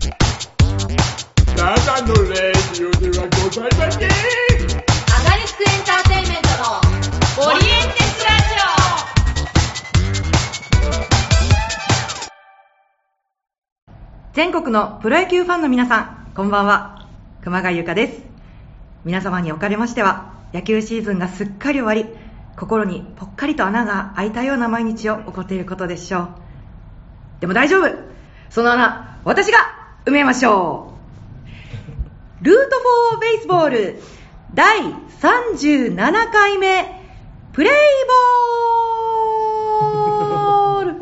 ただのレディオではございません。 アガリスクエンターテインメントのオリエンテスラジオ。 全国のプロ野球ファンの皆さん、こんばんは。熊谷由香です。皆様におかれましては、野球シーズンがすっかり終わり、心にぽっかりと穴が開いたような毎日を送っていることでしょう。でも大丈夫、その穴私が埋めましょう。ルートフォーベースボール第37回目プレイボール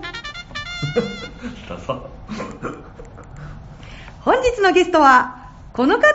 本日のゲストはこの方です。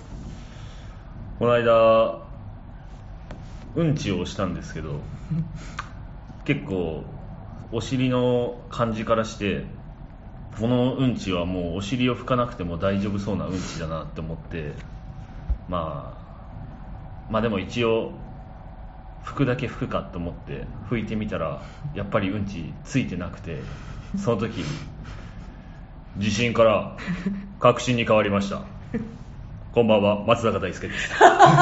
この間うんちをしたんですけど結構お尻の感じからしてこのうんちはもうお尻を拭かなくても大丈夫そうなうんちだなって思って、まあでも一応拭くだけ拭くかと思って拭いてみたらやっぱりうんちついてなくて、その時自信から確信に変わりました。こんばんは、松坂大輔です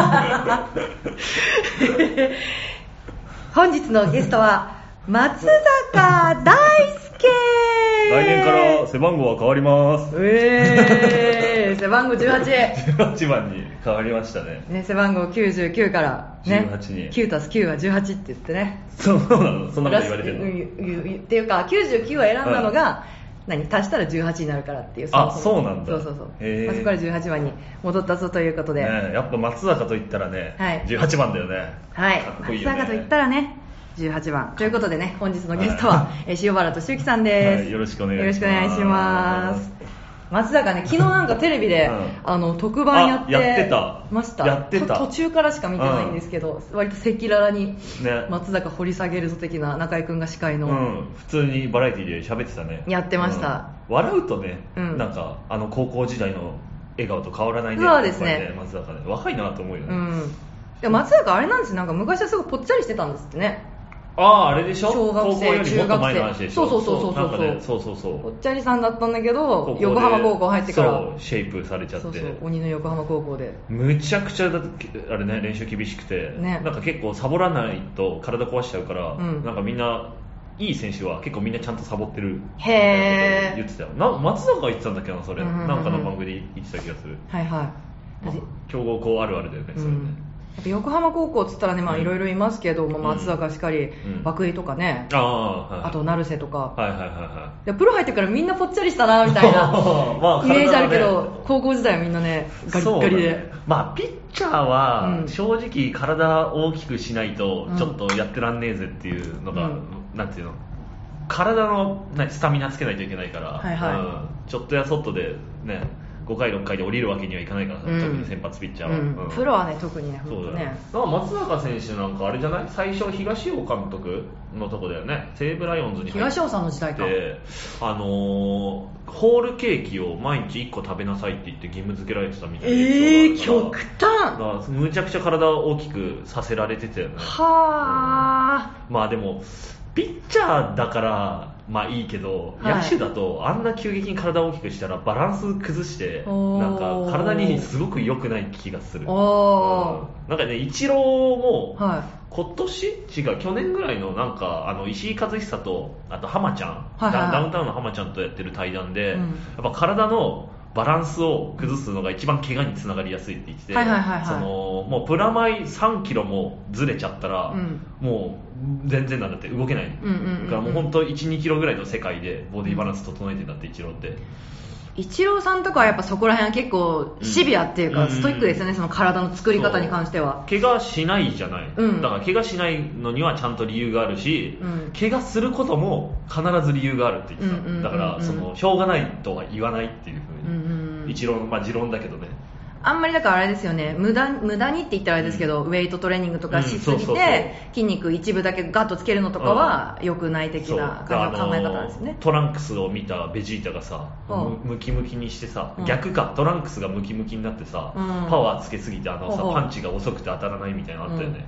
本日のゲストは松坂大輔。 来年から背番号は変わります。 背番号18 18番に変わりましたね。 背番号99からね、 18に 9たす9は18って言ってね。 そうなの、そんなこと言われてるの。 っていうか99を選んだのが、足したら18になるからっていう。 そうなんだ。 そう、そこから18番に戻ったぞということで、 やっぱ松坂と言ったらね、 はい、 18番だよね。 はい、 かっこいいよね。 松坂と言ったらね18番ということでね、本日のゲストは塩原俊之さんです、 はい、よろしくお願いします。 よろしくお願いします。松坂ね、昨日なんかテレビで、特番やってました。 やってた。 途中からしか見てないんですけど、割と赤裸々に松坂掘り下げるぞ的な中居君が司会の、 普通にバラエティで喋ってたね。 やってました。 笑うとね、なんか高校時代の笑顔と変わらないね。 そうですね。 松坂ね、若いなと思うよね。 で松坂あれなんですよ、なんか昔はすごいぽっちゃりしてたんですってね。 あれでしょ、 小学生、 高校よりもっと前の話でしょ。 そうぽっちゃりさんだったんだけど、横浜高校入ってからシェイプされちゃって、 鬼の横浜高校でむちゃくちゃあれね、練習厳しくて、なんか結構サボらないと体壊しちゃうから、なんかみんないい選手は結構みんなちゃんとサボってるみたいなこと言ってたよ。松坂が言ってたんだっけな、それ、なんかの番組で言ってた気がする。強豪校あるあるだよね、それね。 横浜高校っつったらね、いろいろいますけど、松坂しかり、涌井とかね、あと成瀬とか、プロ入ってからみんなぽっちゃりしたなみたいなイメージあるけど、高校時代はみんなねガリッガリで。 ピッチャーは正直体大きくしないとちょっとやってらんねえぜっていうのが、なんていうの、体のスタミナつけないといけないから、ちょっとやそっとでね5回6回で降りるわけにはいかないから、特に先発ピッチャーは、 プロはね特にね。 そうだね。松坂選手なんかあれじゃない、最初東尾監督のとこだよね、西武ライオンズに入って東尾さんの時代か。 ホールケーキを毎日1個食べなさいって言って義務付けられてたみたいな。 極端。 むちゃくちゃ体を大きくさせられてたよね。でもピッチャーだからいいけど、野手だとあんな急激に体を大きくしたらバランス崩してなんか体にすごく良くない気がする。なんかね、イチローも今年去年ぐらいのなんか石井一久とあと浜ちゃん、ダウンタウンの浜ちゃんとやってる対談で、やっぱ体のバランスを崩すのが一番怪我につながりやすいって言ってて、もうプラマイ3キロもずれちゃったら、もう全然なんだって動けない、だからもう本当 1,2 キロぐらいの世界でボディバランス整えてんだって、イチローって。 イチローさんとかはやっぱそこら辺は結構シビアっていうか、ストイックですよね、その体の作り方に関しては。 怪我しないじゃない、だから怪我しないのにはちゃんと理由があるし、怪我することも必ず理由があるって言ってた。だからしょうがないとは言わないっていうふうに、イチローの持論だけどね。 あんまりだからあれですよね、無駄にって言ったらあれですけど、ウェイトトレーニングとかしすぎて筋肉一部だけガッとつけるのとかは良くない的な考え方なんですね。 トランクスを見たベジータがさ、ムキムキにしてさ、逆か、トランクスがムキムキになってさ、パワーつけすぎてパンチが遅くて当たらないみたいなのあったよね。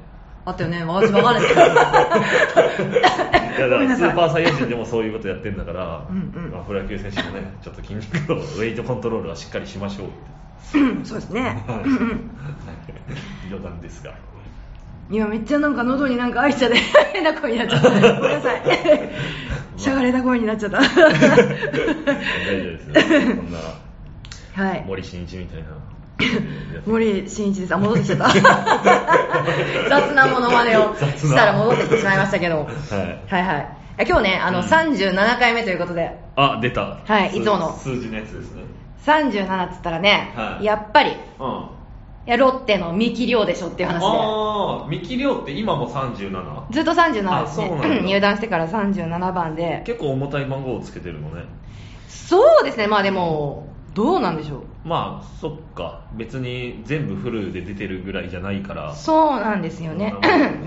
あったよね、私分かんないけどいやだからスーパーサイヤ人でもそういうことやってんだから、まあ、プロ野球選手もねちょっと筋肉とウェイトコントロールはしっかりしましょうってそうですね冗談ですが、 今めっちゃなんか喉になんか愛車で変な声になっちゃったごめんなさいしゃがれた声になっちゃった大丈夫ですよ、こんなはい森進一みたいな森進一です。戻ってきちゃった雑なものまねをしたら戻ってきてしまいましたけど、はいはい今日ね37回目ということで、 出た、 はいいつもの数字のやつですね。 37っつったらね、やっぱり、いやロッテの三木亮でしょっていう話で。 三木亮って今も 37？ ずっと37ですね。 そうなんだ入団してから37番で結構重たい番号をつけてるのね。 そうですね、まあでもどうなんでしょう。 まあそっか、別に全部フルで出てるぐらいじゃないから。 そうなんですよね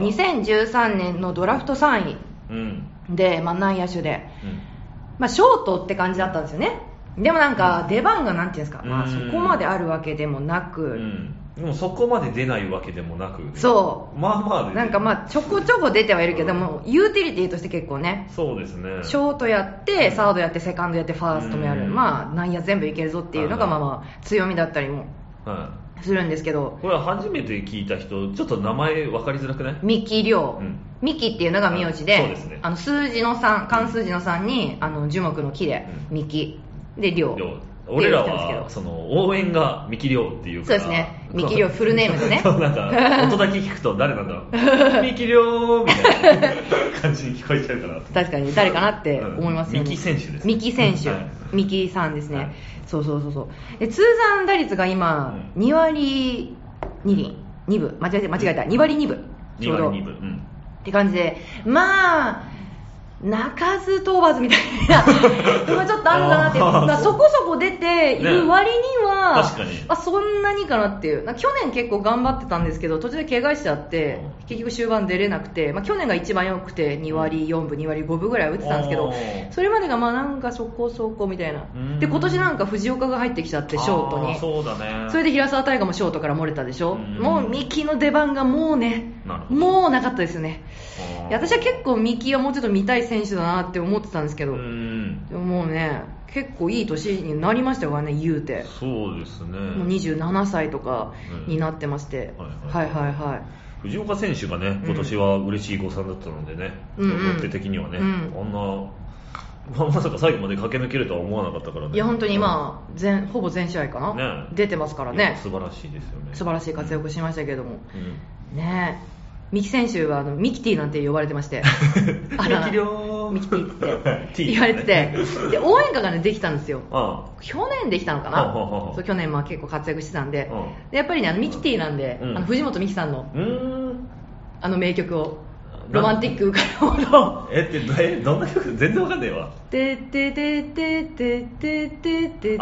2013年のドラフト3位で、まあ、内野手で、まあ、ショートって感じだったんですよね。でもなんか出番がなんていうんですか、まあ、そこまであるわけでもなく、 でもそこまで出ないわけでもなく、 そうまあまあなんかまあちょこちょこ出てはいるけども、ユーティリティとして結構ね、 そうですね、 ショートやってサードやってセカンドやってファーストもやる、まあ内野全部いけるぞっていうのがまあまあ強みだったりもするんですけど、 これは初めて聞いた人ちょっと名前分かりづらくない？ 三木亮、三木っていうのが名字で、 そうですね、 数字の3、漢数字の3に樹木の木で三木で亮。 俺らはその応援が三木亮っていうから、 そうですね、三木亮フルネームでねなんか音だけ聞くと誰なんだろう三木亮みたいな感じに聞こえちゃうから確かに誰かなって思いますよね。 三木選手です、 三木選手、三木さんですね、そうそうそうそう。で通算打率が今2割2厘2分間違えた2割2分ちょうど 2割2分、 って感じで、まあ鳴かず飛ばずみたいな今ちょっとあるんだなっていうまあそこそこ出ている割には、 確かにそんなにかなっていう。去年結構頑張ってたんですけど途中で怪我しちゃって結局終盤出れなくて、去年が一番良くて2割4分2割5分ぐらい打ってたんですけど、それまでがまあなんかそこそこみたいなで、今年なんか藤岡が入ってきちゃってショートに、 そうだね、 それで平沢大河もショートから漏れたでしょ。もう三木の出番がもうね、もうなかったですよね。私は結構三木はもうちょっと見たい選手だなって思ってたんですけど、でももうね結構いい年になりましたからね、言うて。 そうですね、 もう27歳とかになってまして、はいはいはい。 藤岡選手がね今年は嬉しい誤算だったのでね、ロッテ的にはね、あんなまさか最後まで駆け抜けるとは思わなかったからね。 いや本当に今ほぼ全試合かな、出てますからね。 素晴らしいですよね。素晴らしい活躍しましたけども、ねえ三木選手はミキティなんて呼ばれてましてミキ亮ミキティって言われてて、で応援歌がねできたんですよ。去年できたのかな。そう去年結構活躍してたんで、でやっぱりねミキティなんで、藤本美貴さんの名曲をロマンティック受かるほどどんな曲？全然わかんねえわ。 てててててててててててて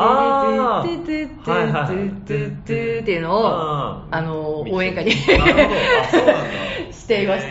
っていうのを応援歌にしていまして、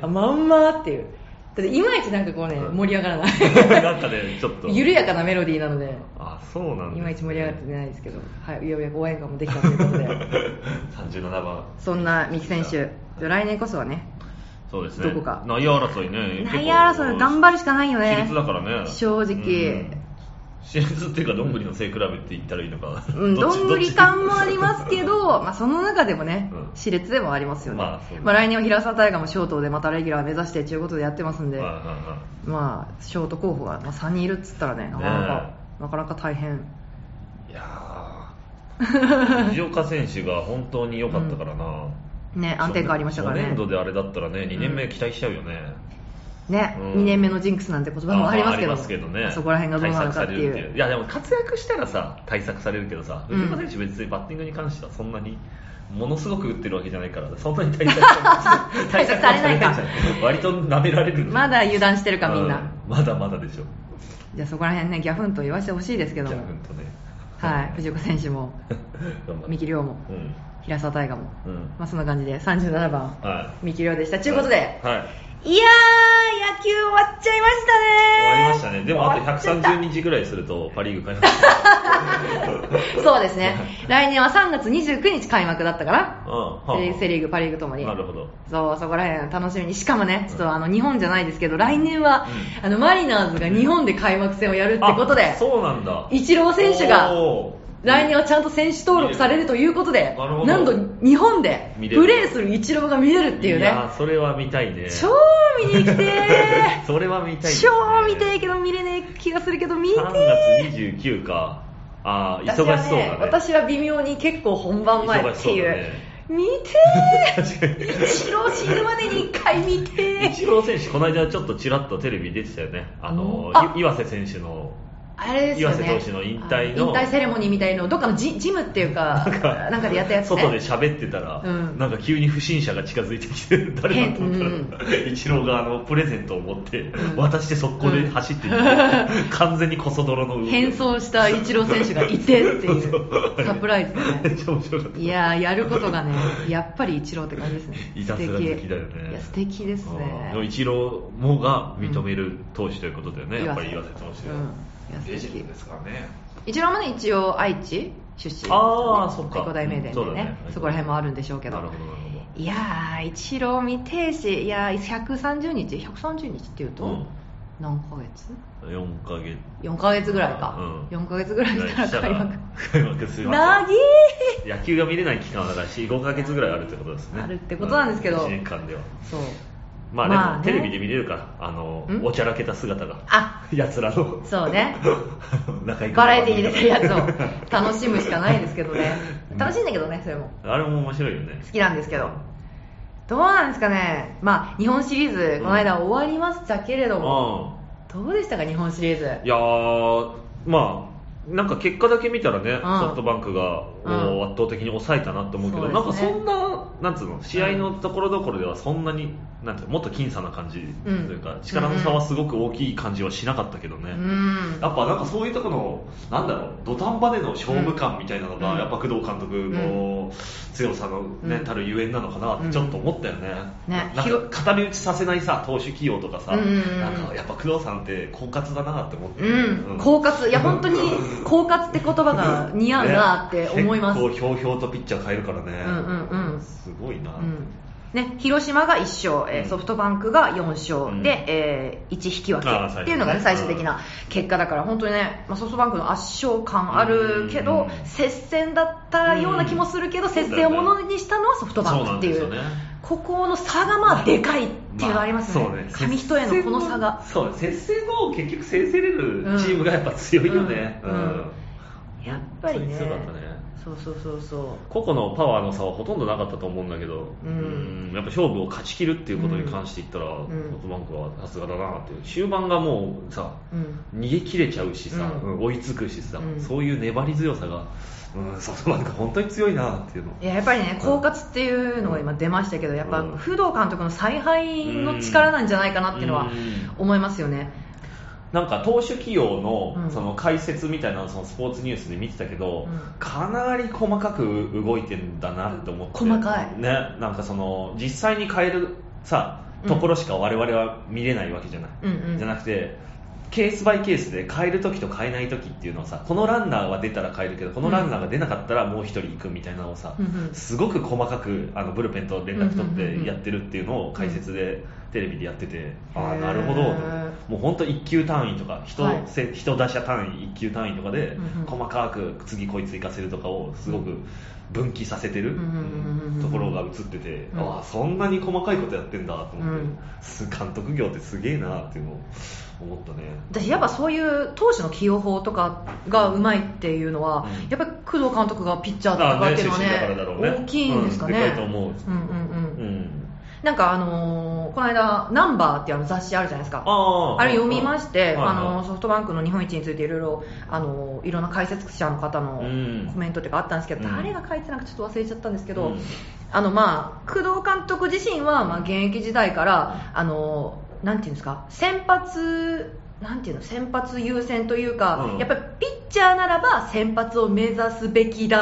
まんまっていう。だっていまいちなんかこうね盛り上がらないなんかねちょっと緩やかなメロディーなので、 そうなんいまいち盛り上がってないですけど、はい、ようやく応援歌もできたということで 37番そんな三木選手、来年こそはね、 そうですね、 どこか内野争いね、 内野争い頑張るしかないよね。 私立だからね、 正直、 私立っていうかどんぐりの背比べって言ったらいいのか、 どんぐり感もありますけどその中でもね、私立でもありますよね。来年は平沢大河もショートでまたレギュラー目指してということでやってますんで、ショート候補が3人いるっつったらね、なかなか大変。 いや藤岡選手が本当に良かったからな、 ね、安定感ありましたからね。 初年度であれだったらね、2年目期待しちゃうよね。 2年目のジンクスなんて言葉もありますけど、 ね、 そこら辺がどうなのかっていう。 いやでも活躍したらさ対策されるけどさ、藤岡選手別にバッティングに関してはそんなにものすごく打ってるわけじゃないから、そんなに対策されないか割と舐められる。 まだ油断してるかみんな、 まだまだでしょ。 じゃあそこら辺ねギャフンと言わせてほしいですけども、 ギャフンとね、はい、 藤岡選手も三木亮も、平沢大河も、そんな感じで37番、三木亮でしたということで、いやーや野球終わっちゃいましたね。 終わりましたね。でもあと130日ぐらいするとパリーグ開幕そうですね。来年は3月29日開幕だったかな。セリーグ、パリーグともに。 なるほど。 そう、そこら辺楽しみに。しかもね、ちょっと日本じゃないですけど、来年は、マリナーズが日本で開幕戦をやるってことで、 そうなんだ。 イチロー選手が、来年はちゃんと選手登録されるということで、なんと日本でプレーするイチローが見れるっていうね。いや、 それは見たいね。 超見に来てーそれは見たいですね。 ね。 超見たいけど見れねえ気がするけど、見てー。 3月29か。忙しそうだね。 私は微妙に結構本番前っていう。見てーイチロー死ぬまでに1回見てー。 イチロー選手、この間ちょっとちらっとテレビ出てたよね。岩瀬選手の。 あれですよね、 岩瀬投手の引退セレモニーみたいのをどっかのジムっていうかなんかでやったやつね。 外で喋ってたら、なんか急に不審者が近づいてきて、誰だと思ったら、イチローがプレゼントを持って渡して速攻で走っていって、完全にコソ泥の変装したイチロー選手がいてっていうサプライズでね。 めっちゃ面白かった。 いややることがね、やっぱりイチローって感じですね。 いたずら好きだよね。 いや素敵ですね。 イチローもが認める投手ということだよね、やっぱり岩瀬投手は。レジェンドですからね。 イチローもね、一応愛知出身です、ね、 そっか。 愛工大名電でね、そこら辺もあるんでしょうけど。なるほどなるほど。いやー、イチロー見てえし、いやー、130日っていうと、何ヶ月 ?4 ヶ月ぐらいか。4ヶ月ぐらいしたら開幕する。 なぎー野球が見れない期間はだから5ヶ月ぐらいあるってことですね。 あるってことなんですけど。 1年間では。 そう。 まあでもテレビで見れるからおちゃらけた姿がやつらのそうねバラエティに出てるやつを楽しむしかないですけどね。楽しいんだけどね、それもあれも面白いよね。 好きなんですけど、どうなんですかね。まあ日本シリーズこの間終わりましたけれども、どうでしたか日本シリーズ。 いやー、まあなんか結果だけ見たらね、ソフトバンクが圧倒的に抑えたなと思うけど、なんかそんな、なんつうの、試合のところどころではそんなに、なんていうの、もっと僅差な感じというか、力の差はすごく大きい感じはしなかったけどね。やっぱなんかそういうところの、なんだろう、土壇場での勝負感みたいなのが、やっぱ工藤監督の強さのね、たるゆえんなのかなってちょっと思ったよね。なんか片手打ちさせないさ、投手起用とかさ、なんかやっぱ工藤さんって狡猾だなって思って。 狡猾、いや本当に狡猾って言葉が似合うなって思います。 結構ひょうひょうとピッチャー変えるからね。すごいな。 ね、広島が1勝、ソフトバンクが4勝で、1引き分けっていうのが、ね、最終的な結果だから、本当にね、ソフトバンクの圧勝感あるけど、接戦だったような気もするけど、接戦をものにしたのはソフトバンクっていう、ここの差がまあでかいっていうのがありますね。紙一重のこの差が。 そう、接戦を結局制せれるチームがやっぱ強いよね。 やっぱりね。 強かったね。 そう個々のパワーの差はほとんどなかったと思うんだけど、やっぱ勝負を勝ち切るっていうことに関して言ったら、ソフトバンクはさすがだなっていう。終盤がもうさ、逃げ切れちゃうしさ、追いつくしさ、そういう粘り強さが、ソフトバンク本当に強いなっていうの。 やっぱりね、狡猾っていうのが今出ましたけど、やっぱ工藤監督の采配の力なんじゃないかなっていうのは思いますよね。 なんか投手起用のその解説みたいなのをそのスポーツニュースで見てたけど、かなり細かく動いてんだなって思って。 細かいね、なんかその実際に変えるさところしか我々は見れないわけじゃない、じゃなくてケースバイケースで変えるときと変えないときっていうのをさ、このランナーは出たら変えるけどこのランナーが出なかったらもう一人行くみたいなのをさ、すごく細かかくブルペンと連絡取ってやってるっていうのを解説でテレビでやってて、なるほど、もう本当1球単位とか 人打者単位1球単位とかで細かく次こいつ行かせるとかをすごく分岐させてるところが映ってて、そんなに細かいことやってんだと思って、監督業ってすげえなっていうのを思ったね。 私やっぱそういう投手の起用法とかがうまいっていうのは、やっぱり工藤監督がピッチャーだったっていうのはね、大きいんですかね。 でかいと思う。 なんかこの間ナンバーっていう雑誌あるじゃないですか。あれ読みまして、ソフトバンクの日本一についていろいろんな解説者の方のコメントとかあったんですけど、誰が書いてたのかちょっと忘れちゃったんですけど、工藤監督自身は現役時代からなんていうんですか、先発優先というか、やっぱりピッチャーならば先発を目指すべきだ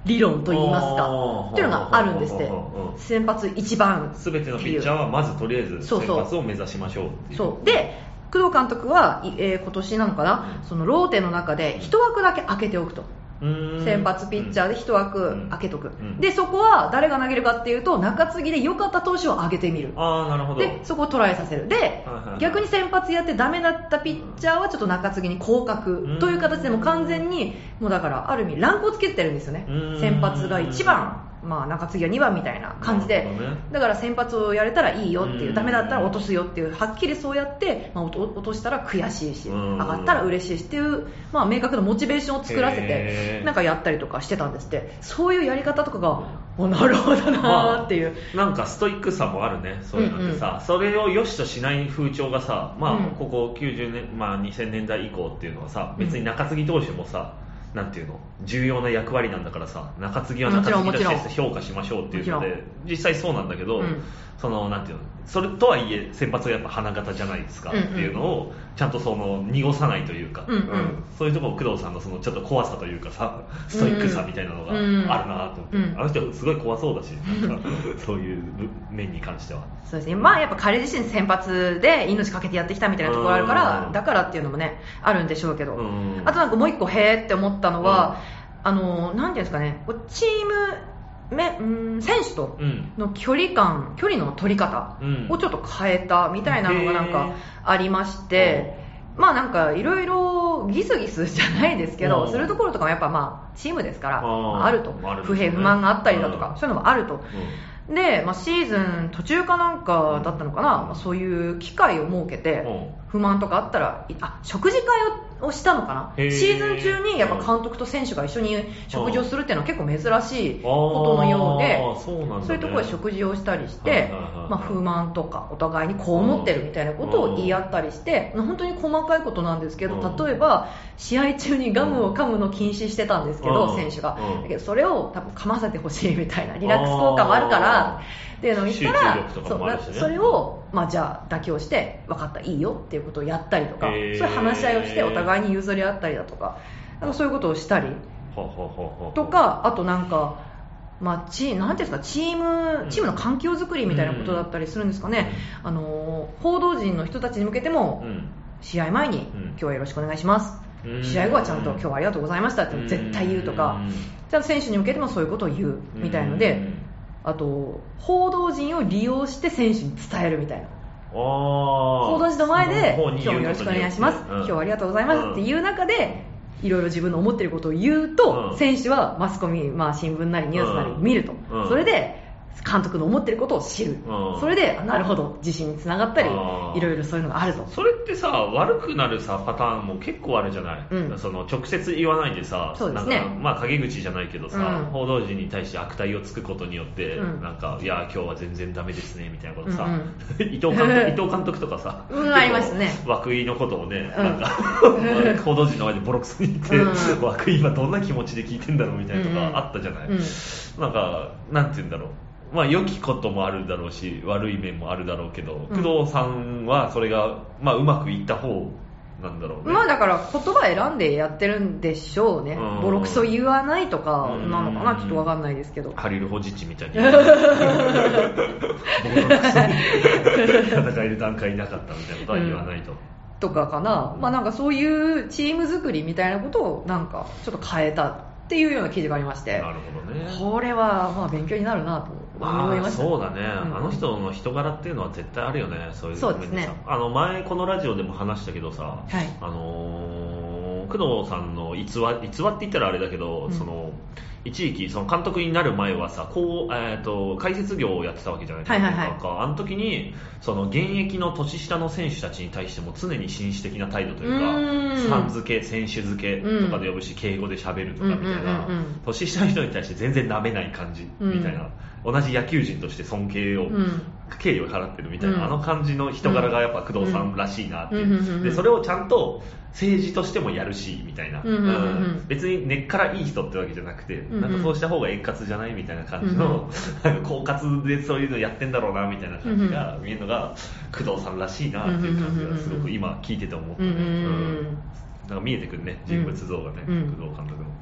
理論といいますかっていうのがあるんですって。先発1番全てのピッチャーはまずとりあえず先発を目指しましょうっていう。 そうで工藤監督は、今年なのかな、そのローテの中で1枠だけ空けておくと。先発ピッチャーで1枠空けとく、でそこは誰が投げるかっていうと中継ぎで良かった投手を上げてみる。 なるほど。 でそこをトライさせる。で、逆に先発やってダメだったピッチャーはちょっと中継ぎに降格という形でも完全にもうだからある意味ランクをつけてるんですよね。先発が1番、中継ぎは2番みたいな感じで、だから先発をやれたらいいよっていう、ダメだったら落とすよっていう、はっきりそうやって、落としたら悔しいし、上がったら嬉しいしっていう、明確なモチベーションを作らせてなんかやったりとかしてたんですって。そういうやり方とかがなるほどなっていう、 なんかストイックさもあるね、そういうのってさ、それを良しとしない風潮がさ、ここ90年、2000年代以降っていうのはさ、別に中継ぎ投手もさ、なんていうの重要な役割なんだからさ、中継ぎは中継ぎとして評価しましょうっていうので実際そうなんだけど、そのなんていうの、それとはいえ先発はやっぱ花形じゃないですかっていうのをちゃんとその濁さないというか、そういうところ工藤さんのそのちょっと怖さというかさ、ストイックさみたいなのがあるなと思って、あの人すごい怖そうだし、なんかそういう面に関してはそうですね。やっぱ彼自身先発で命かけてやってきたみたいなところあるから、だからっていうのもねあるんでしょうけど、あとなんかもう一個へーって思ったのは、なんていうんですかね、チーム選手との距離の取り方をちょっと変えたみたいなのがなんかありまして、なんかいろいろギスギスじゃないですけどするところとかもやっぱチームですからあると、不平不満があったりだとかそういうのもあると。で、シーズン途中かなんかだったのかな、そういう機会を設けて不満とかあったら食事会をしたのかな。シーズン中にやっぱ監督と選手が一緒に食事をするっていうのは結構珍しいことのようで、そういうところで食事をしたりして、不満とかお互いにこう思ってるみたいなことを言い合ったりして、本当に細かいことなんですけど、例えば試合中にガムを噛むのを禁止してたんですけど、選手がだけどそれを多分噛ませてほしいみたいな、リラックス効果もあるからっていうのを言ったら、それをじゃあ妥協して分かったいいよっていうことをやったりとか、そういう話し合いをしてお互いに譲り合ったりだとか、そういうことをしたりとか、あとなんかなんていうんですか、チームの環境づくりみたいなことだったりするんですかね。報道陣の人たちに向けても、試合前に今日はよろしくお願いします、試合後はちゃんと今日はありがとうございましたって絶対言うとか、ちゃんと選手に向けてもそういうことを言うみたいので、あと報道陣を利用して選手に伝えるみたいな、報道陣の前で今日もよろしくお願いします、今日はありがとうございますっていう中でいろいろ自分の思っていることを言うと、選手はマスコミ、新聞なりニュースなり見ると、それで監督の思ってることを知る、それでなるほど自信につながったり、いろいろそういうのがあると。 それってさ、悪くなるさパターンも結構あるじゃない、その直接言わないでさ、 そうですね、 なんか陰口じゃないけどさ、報道陣に対して悪態をつくことによって、なんかいや今日は全然ダメですねみたいなことさ、伊藤監督とかさ、 ありますね、 涌井のことをね、なんか報道陣の前でボロクソに言って、涌井今どんな気持ちで聞いてんだろうみたいなとかあったじゃない、なんかなんて言うんだろう、良きこともあるだろうし悪い面もあるだろうけど、工藤さんはそれがうまくいった方なんだろうね。 だから言葉選んでやってるんでしょうね。ボロクソ言わないとかなのかな、ちょっと分かんないですけど、 ハリルホジッチみたいにボロクソに戦える段階なかったみたいなことは言わないと、 とかかな。なんかそういうチーム作りみたいなことをなんかちょっと変えたっていうような記事がありまして、 なるほどね、 これは勉強になるなと思いました。 そうだね、あの人の人柄っていうのは絶対あるよね。そういう面でさ、ね、前このラジオでも話したけどさ、工藤さんの逸話って言ったらあれだけど、その一時期その監督になる前はさ、解説業をやってたわけじゃないですか、なんかあの時にその現役の年下の選手たちに対しても常に紳士的な態度というか、さん付け選手付けとかで呼ぶし、敬語で喋るとかみたいな、年下の人に対して全然舐めない感じみたいな、同じ野球人として尊敬を、敬意を払ってるみたいな、あの感じの人柄がやっぱ工藤さんらしいなっていう、でそれをちゃんと政治としてもやるしみたいな、別に根っからいい人ってわけじゃなくて、なんかそうした方が円滑じゃないみたいな感じの、狡猾でそういうのやってんだろうなみたいな感じが見えるのが工藤さんらしいなっていう感じがすごく今聞いてて思ったね。なんか見えてくるね、人物像がね、工藤監督の。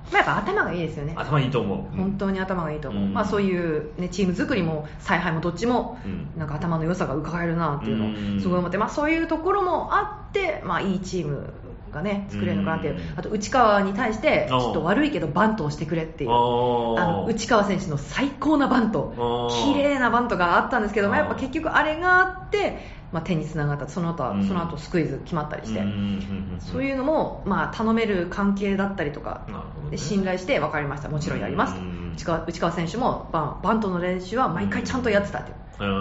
やっぱ頭がいいですよね。 頭いいと思う。 本当に頭がいいと思う。そういう、ね、チーム作りも采配もどっちも、なんか頭の良さが伺えるなっていうのをすごい思って、そういうところもあって、いいチームがね作れるのかなっていう。あと内川に対してちょっと悪いけどバントをしてくれっていう、内川選手の最高なバント、綺麗なバントがあったんですけども、やっぱ結局あれがあって手につながった。その後スクイズ決まったりして、そういうのも頼める関係だったりとかで信頼して分かりました、もちろんやりますと。内川選手もバントの練習は毎回ちゃんとやってたっていう。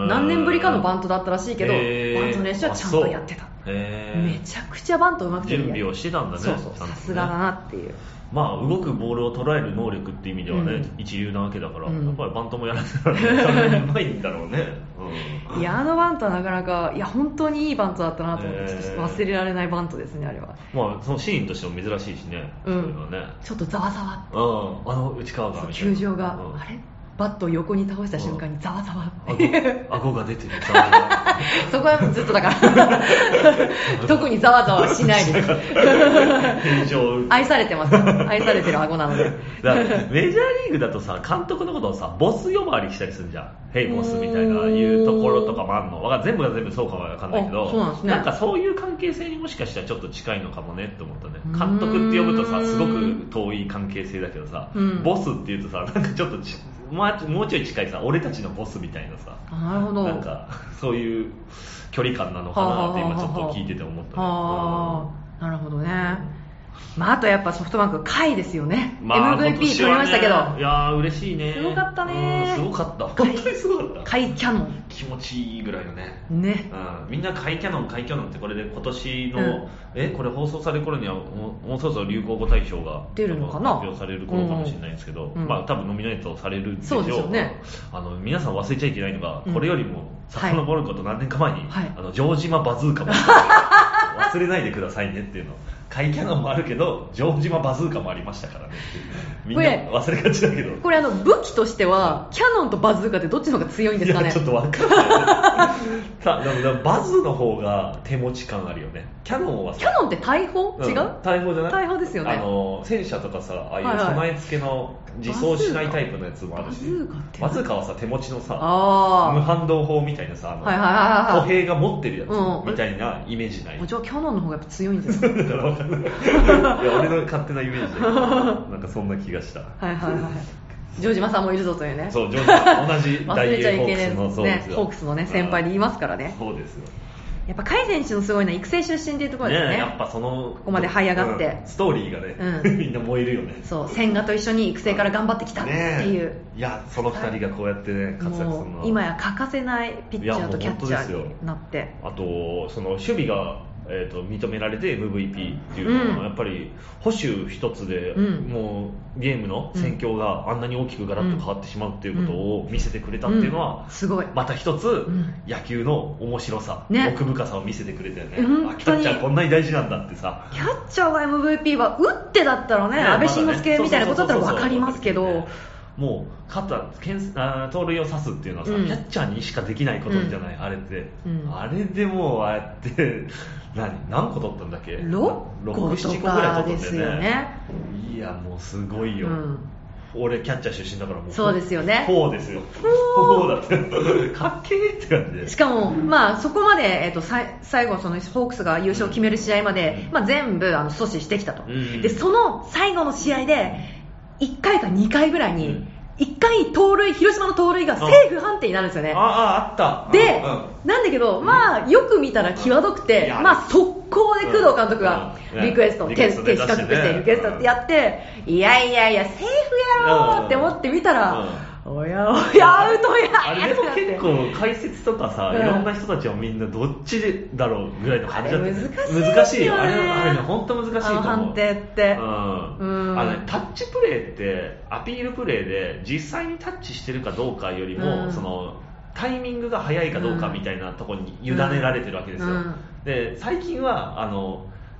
何年ぶりかのバントだったらしいけど、バントの練習はちゃんとやってた。めちゃくちゃバントうまくて準備をしてたんだね。 そうさすがだなっていう。 動くボールを捉える能力っていう意味ではね、一流なわけだから、やっぱりバントもやらせたらうまいんだろうね。 いや、バントはなかなか、いや本当にいいバントだったなと思って、忘れられないバントですね、あれは。 そのシーンとしても珍しいしね、そういうのはね。 ちょっとざわざわって、内川がみたいな、 球場が、あれバットを横に倒した瞬間にざわざわ顎が出てる。 そこはずっとだから特にざわざわしないです愛されてます。愛されてる顎なので。 だメジャーリーグだとさ、監督のことをさ、ボス呼ばわりしたりするじゃん。ヘイボスみたいないうところとかもあるの。全部が全部そうかは分かんないけど、 そうなんですね。 なんかそういう関係性にもしかしたらちょっと近いのかもねって思ったね。監督って呼ぶとさ、すごく遠い関係性だけどさ、ボスっていうとさ、なんかちょっともうちょい近いさ、俺たちのボスみたいなさ、 なるほど、 なんかそういう距離感なのかなって今ちょっと聞いてて思ったね。 なるほどね。あとやっぱソフトバンク下位ですよね。MVP 取りましたけど、 いや嬉しいね。 すごかったね。 すごかった。本当にすごかった。 下位キャノン。 気持ちいいぐらいのね。みんな下位キャノンってこれで今年の、これ放送される頃にはもうそろそろ流行語大賞が出るのかな、 発表される頃かもしれないんですけど、多分ノミネートされるでしょう。 そうですよね。 皆さん忘れちゃいけないのが、これよりも遡ること何年か前に、城島バズーカも忘れないでくださいねっていうの。下位キャノンもあるけど城島バズーカもありましたからね。みんな忘れがちだけど、 これ武器としてはキャノンとバズーカってどっちの方が強いんですかね。 いやちょっと分かんないでもバズの方が手持ち感あるよね。キャノンはさ、 キャノンって大砲、違う大砲じゃない、 大砲ですよね。 戦車とかさ、ああいう備え付けの自走しないタイプのやつもあるし、バズーカはさ手持ちのさ、無反動砲みたいなさ、歩兵が持ってるやつみたいなイメージない？ じゃあキャノンの方がやっぱ強いんですよ。 いや俺の勝手なイメージでなんかそんな気がした。 城島さんもいるぞというね。 そう、城島さん同じ大英ホークスのね先輩で言いますからね。 そうですよ。 やっぱ甲斐選手のすごいのは育成出身っていうところですね。 やっぱここまで這い上がって、 ストーリーがね、みんな燃えるよね。 そう、千賀と一緒に育成から頑張ってきたっていう。 いや、その2人がこうやってね活躍するのは今や欠かせないピッチャーとキャッチャーになって、 あとその守備が認められて MVP っていうのはやっぱり捕手一つでもうゲームの戦況があんなに大きくガラッと変わってしまうっていうことを見せてくれたっていうのはすごい、 また一つ野球の面白さ、奥深さを見せてくれたよね。キャッチャーこんなに大事なんだってさ。 キャッチャーが MVP は打ってだったらね、阿部慎之助みたいなことだったら分かりますけど、 もう盗塁を刺すっていうのはさ、キャッチャーにしかできないことじゃない、あれって、あれでもうああやって何個取ったんだっけ、 6個とかですよね。 いやもうすごいよ、俺キャッチャー出身だからもうそうですよね、 4ですよ、4だってかっけーって感じで。 しかも、そこまで、最後そのホークスが優勝を決める試合まで、全部阻止してきたと、でその最後の試合で1回か2回ぐらいに、1回広島の盗塁がセーフ判定になるんですよね。 あったで、なんだけど、よく見たら際どくて、速攻で工藤監督がリクエスト、手四角くしてリクエストってやって、いやセーフやろって思って見たら、おやおやアウトや。 あれでも結構解説とかさ、いろんな人たちはみんなどっちだろうぐらいの感じだった。難しいよ、あれね、本当難しいと思う。 判定って、 タッチプレーってアピールプレーで実際にタッチしてるかどうかよりも、そのタイミングが早いかどうかみたいなところに委ねられてるわけですよ。で最近は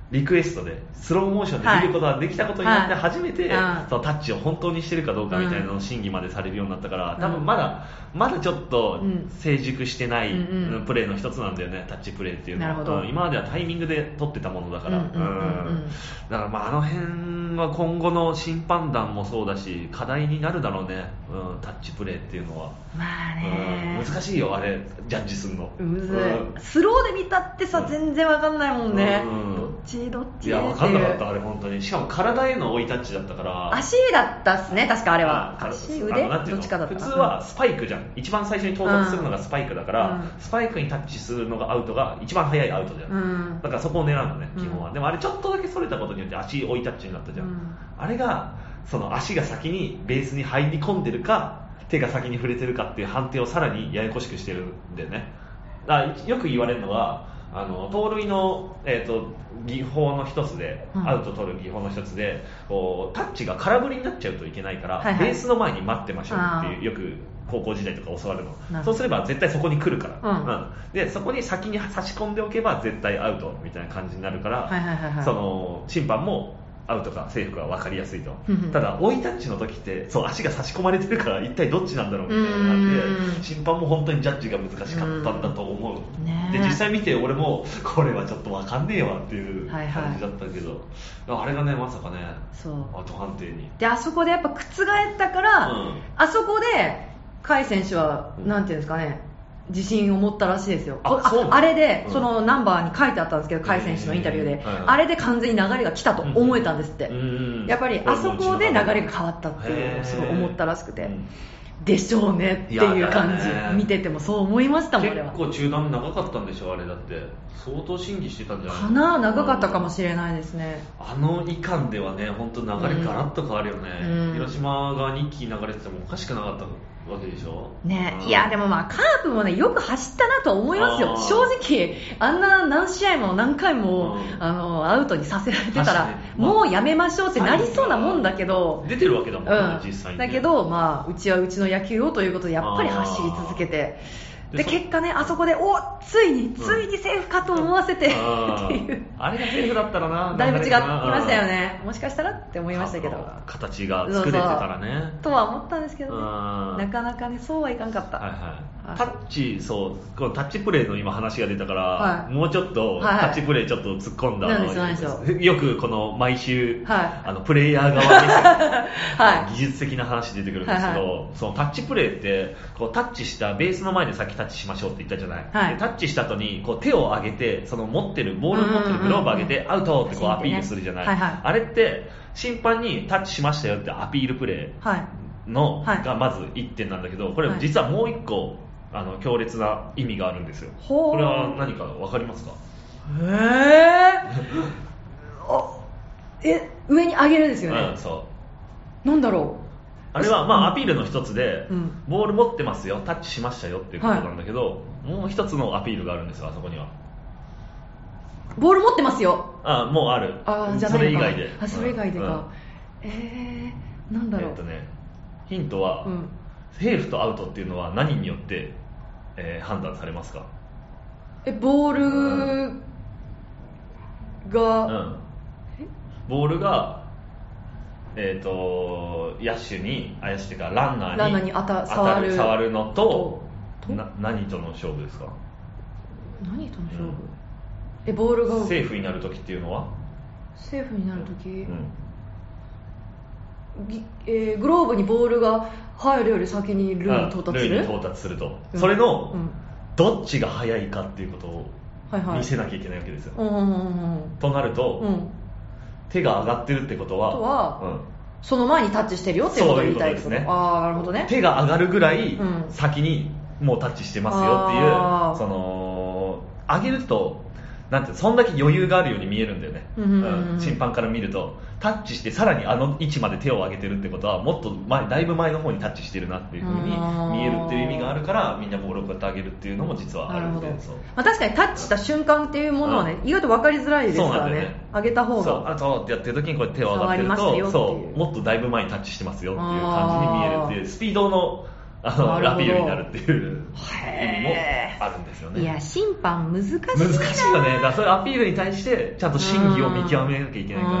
リクエストでスローモーションで見ることができたことになって初めて、そのタッチを本当にしてるかどうかみたいなのを審議までされるようになったから、多分まだちょっと成熟してないプレーの一つなんだよね、タッチプレーっていうのは。今まではタイミングで取ってたものだから、だからあの辺は今後の審判団もそうだし課題になるだろうね、タッチプレーっていうのは。 まあね、 難しいよあれジャッジするの。 むずい、スローで見たってさ、全然わかんないもんね、どっちいや分かんなかったあれ本当に。しかも体への追いタッチだったから。 足だったっすね確かあれは。足腕どっちかだった。 普通はスパイクじゃん、一番最初に到達するのがスパイクだから、スパイクにタッチするのがアウトが一番早いアウトじゃん、だからそこを狙うのね基本は。でもあれちょっとだけそれたことによって足追いタッチになったじゃん、あれがその足が先にベースに入り込んでるか手が先に触れてるかっていう判定をさらにややこしくしてるんだよね。だからよく言われるのは盗塁の、技法の一つで、アウト取る技法の一つでこうタッチが空振りになっちゃうといけないから、ベースの前に待ってましょうっていうよく高校時代とか教わるの。そうすれば絶対そこに来るから、でそこに先に差し込んでおけば絶対アウトみたいな感じになるから、その審判もアウトかセーフか分かりやすいと。ただ追いタッチの時ってそう足が差し込まれてるから一体どっちなんだろうみたいなのがあって、審判も本当にジャッジが難しかったんだと思う。で実際見て俺もこれはちょっと分かんねえわっていう感じだったけど、あれがねまさかねアウト判定に。 であそこでやっぱ覆ったから、あそこで甲斐選手はなんていうんですかね、自信を持ったらしいですよ。あれで、そのナンバーに書いてあったんですけど、甲斐選手のインタビューで、あれで完全に流れが来たと思えたんですって、やっぱりあそこで流れが変わったっていうのをすごい思ったらしくて、でしょうねっていう感じ、見ててもそう思いましたもん。 結構中断長かったんでしょあれ。だって相当審議してたんじゃないかな。長かったかもしれないですね。 あの以下ではね本当流れガラッと変わるよね、広島が2期流れててもおかしくなかったわけでしょね。いやでもカープもねよく走ったなとは思いますよ。正直あんな何試合も何回も、アウトにさせられてたら、もうやめましょうってなりそうなもんだけど、 出てるわけだもんね、実際に、 だけどうちはうちの野球をということでやっぱり走り続けて、で結果ねあそこでついにセーフかと思わせてっていうあれがセーフだったらなだいぶ違いましたよね。もしかしたらって思いましたけど、 形が作れてたらねとは思ったんですけどね、なかなかねそうはいかんかった。 タッチ、このタッチプレーの今話が出たから、もうちょっとタッチプレーちょっと突っ込んだよくこの毎週、プレイヤー側目線、技術的な話出てくるんですけど、そのタッチプレーってこうタッチしたベースの前で先タッチしましょうって言ったじゃない、でタッチした後にこう手を上げてそのボール持ってるグローブ上げてアウトってこうアピールするじゃない、あれって審判にタッチしましたよってアピールプレーのがまず1点なんだけど、これ実はもう1個強烈な意味があるんですよ。これは何か分かりますか？ 上に上げるんですよね。なんだろう。 あれはアピールの一つで、ボール持ってますよタッチしましたよっていうことなんだけど、もう一つのアピールがあるんですよ。あそこにはボール持ってますよ。 もうある。それ以外で。 それ以外でか。なんだろう。 ヒントは、セーフとアウトっていうのは何によって、判断されますか？ ボールが、 ボールが野手にっていうかランナーに触るのと何との勝負ですか？ 何との勝負？ボールがセーフになるときっていうのは？ セーフになるとき、グローブにボールが入るより先にルーに到達する？ ルーに到達すると、それのどっちが速いかっていうことを見せなきゃいけないわけですよ。となると、手が上がってるってことは、 その前にタッチしてるよっていうことを言いたいですね。なるほどね。 手が上がるぐらい先にもうタッチしてますよっていう、その上げるとなんてそんだけ余裕があるように見えるんだよね、審判から見ると。タッチしてさらにあの位置まで手を上げてるってことはもっとだいぶ前の方にタッチしてるなっていう風に見えるっていう意味があるから、みんなボールをこうやって上げるっていうのも実はあるんで。 確かにタッチした瞬間っていうものはね、意外と分かりづらいですからね。上げた方があとってやってる時にこうやって手を上がってると、もっとだいぶ前にタッチしてますよっていう感じに見えるっていうスピードのアピールになるっていう意味もあるんですよね。 いや、審判難しいな。 難しいよね。だからそういうアピールに対してちゃんと真偽を見極めなきゃいけないから、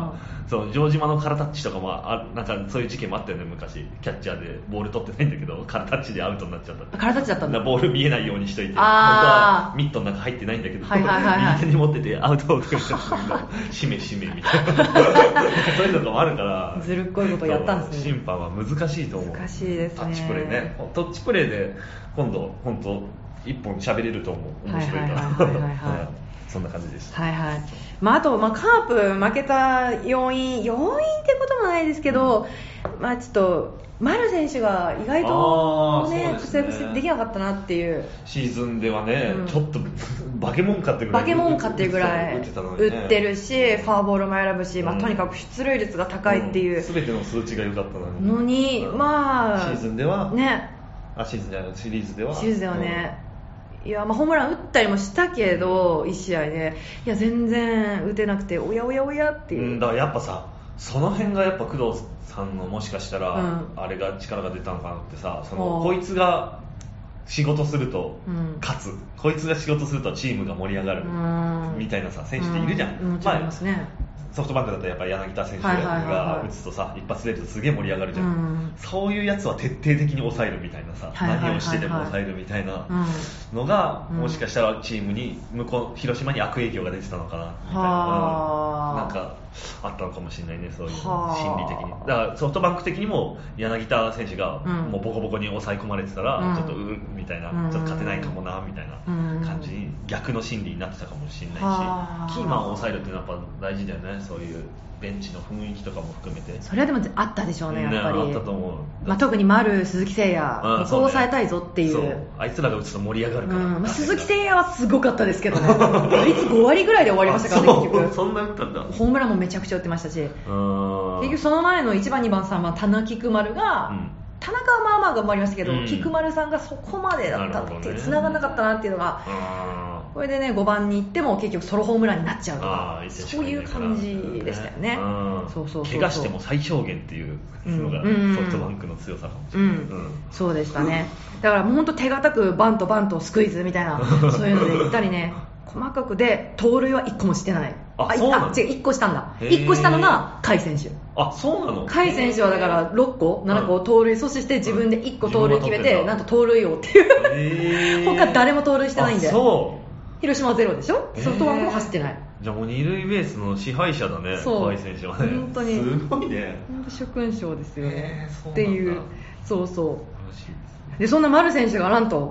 そう城島の空タッチとかもなんかそういう事件もあったよね。昔キャッチャーでボール取ってないんだけど空タッチでアウトになっちゃったって。 空タッチだったんだ。 ボール見えないようにしといて、本当はミットの中入ってないんだけど、右手に持っててアウトを取ってしめしめみたいなそういうのもあるから、 ずるっこいことやったんですね。 審判は難しいと思う。 難しいですね。 タッチプレーね。タッチプレーで今度本当一本喋れると思う。面白いからそんな感じです。 はいはい。あと、カープ負けた要因ってこともないですけど、ちょっと丸選手が意外とね活躍できなかったなっていう。 シーズンではね、ちょっと化け物かっていうぐらい打ってるし、フォアボールも選ぶし、とにかく出塁率が高いっていう。 全ての数値が良かったのに、シーズンではね、 シリーズではね。いや、ホームラン打ったりもしたけど、1試合で全然打てなくて、おやおやおやっていう。 だからやっぱさ、その辺がやっぱ工藤さんのもしかしたら、あれが力が出たのかなってさ、こいつが仕事すると勝つ、こいつが仕事するとチームが盛り上がるみたいなさ選手っているじゃん。 もちろんいますね。 ソフトバンクだとやっぱり柳田選手が打つとさ、一発出るとすげえ盛り上がるじゃん。そういうやつは徹底的に抑えるみたいなさ、何をしてでも抑えるみたいなのが、もしかしたらチームに広島に悪影響が出てたのかなみたいな、なんかあったのかもしれないね。そういう心理的に。だからソフトバンク的にも柳田選手がもうボコボコに抑え込まれてたら、ちょっとみたいな、ちょっと勝てないかもなみたいな感じに逆の心理になってたかもしれないし、キーマンを抑えるっていうのはやっぱ大事だよね。そういうベンチの雰囲気とかも含めて。 それはでもあったでしょうね、やっぱり。 あったと思う。 特に丸、鈴木誠也、ここを抑えたいぞっていう。 あいつらが打つと盛り上がるから。 鈴木誠也はすごかったですけどね。打率5割ぐらいで終わりましたからね、結局。 そんな打ったんだ。 ホームランもめちゃくちゃ打ってましたし。結局その前の1番、2番、3番、田中菊丸が、田中はまあまあ頑張りましたけど、菊丸さんがそこまでだったって繋がなかったなっていうのが、これでね5番に行っても結局ソロホームランになっちゃうとか、そういう感じでしたよね。 怪我しても最小限っていうのがソフトバンクの強さかもしれない。 そうでしたね。だからもう本当手堅くバントスクイズみたいなそういうので行ったりね、細かくで盗塁は1個もしてない。違う、1個したんだ。1個したのが甲斐選手。 そうなの。 甲斐選手はだから6個7個盗塁阻止して自分で1個盗塁決めて、なんと盗塁王っていう他誰も盗塁してないんで。広島はゼロでしょ。ソフトバンクも走ってない。 じゃあもう二塁ベースの支配者だね、甲斐選手はね。 本当にすごいね。 本当諸勲章ですよね。っていう、でそんな丸選手がなんと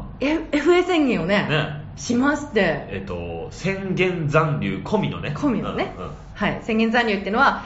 FA 宣言をねしまして、 宣言残留込みのね。 はい、宣言残留っていうのは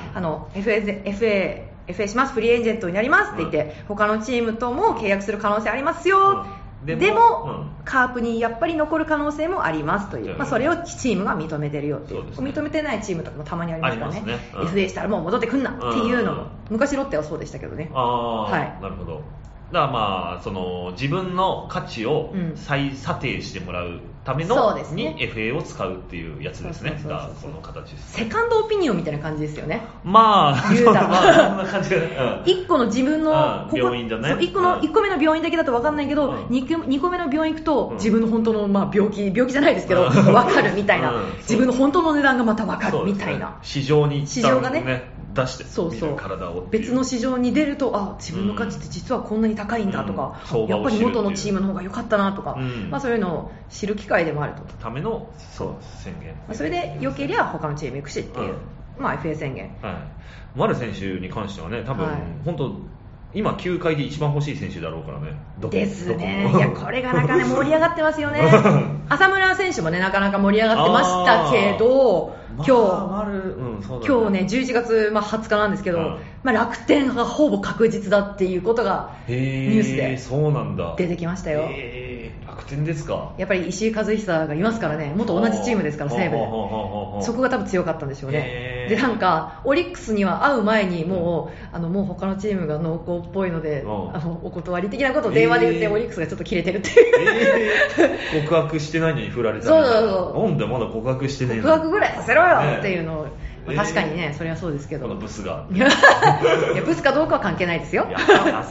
FA します、フリーエージェントになりますって言って、他のチームとも契約する可能性ありますよ。でも、カープにやっぱり残る可能性もありますという、それをチームが認めてるよっていう、認めてないチームとかもたまにありますからね。FA したらもう戻ってくんなっていうのも、昔ロッテはそうでしたけどね。 なるほど。だからその自分の価値を再査定してもらうためのに FA を使うっていうやつですね。この形です。 セカンドオピニオンみたいな感じですよね。 言うたらそんな感じで、 1個の自分の病院だね。 1個目の病院だけだと分かんないけど、2個目の病院行くと自分の本当の病気じゃないですけど分かるみたいな、自分の本当の値段がまた分かるみたいな。 市場がね出してみる体を別の市場に出ると、自分の価値って実はこんなに高いんだとか、やっぱり元のチームの方が良かったなとか、そういうのを知る機会でもあるとための宣言。 それで良ければ他のチーム行くしっていう、FA 宣言。 丸選手に関してはね、多分本当今球界で一番欲しい選手だろうからね。 ですね。いや、これがなかなか盛り上がってますよね。浅村選手もね、なかなか盛り上がってましたけど、今日ね、11月20日なんですけど、楽天がほぼ確実だっていうことがニュースで出てきましたよ。 楽天ですか。 やっぱり石井一久がいますからね、元同じチームですから西武で、そこが多分強かったんでしょうね。でなんかオリックスには会う前にもう他のチームが濃厚っぽいのでお断り的なことを電話で言って、オリックスがちょっとキレてるっていう、 告白してないのに振られた。なんでまだ告白してねえの。 告白ぐらいさせろよっていうのを、確かにね、それはそうですけど、 このブスがいやブスかどうかは関係ないですよ。 浅村選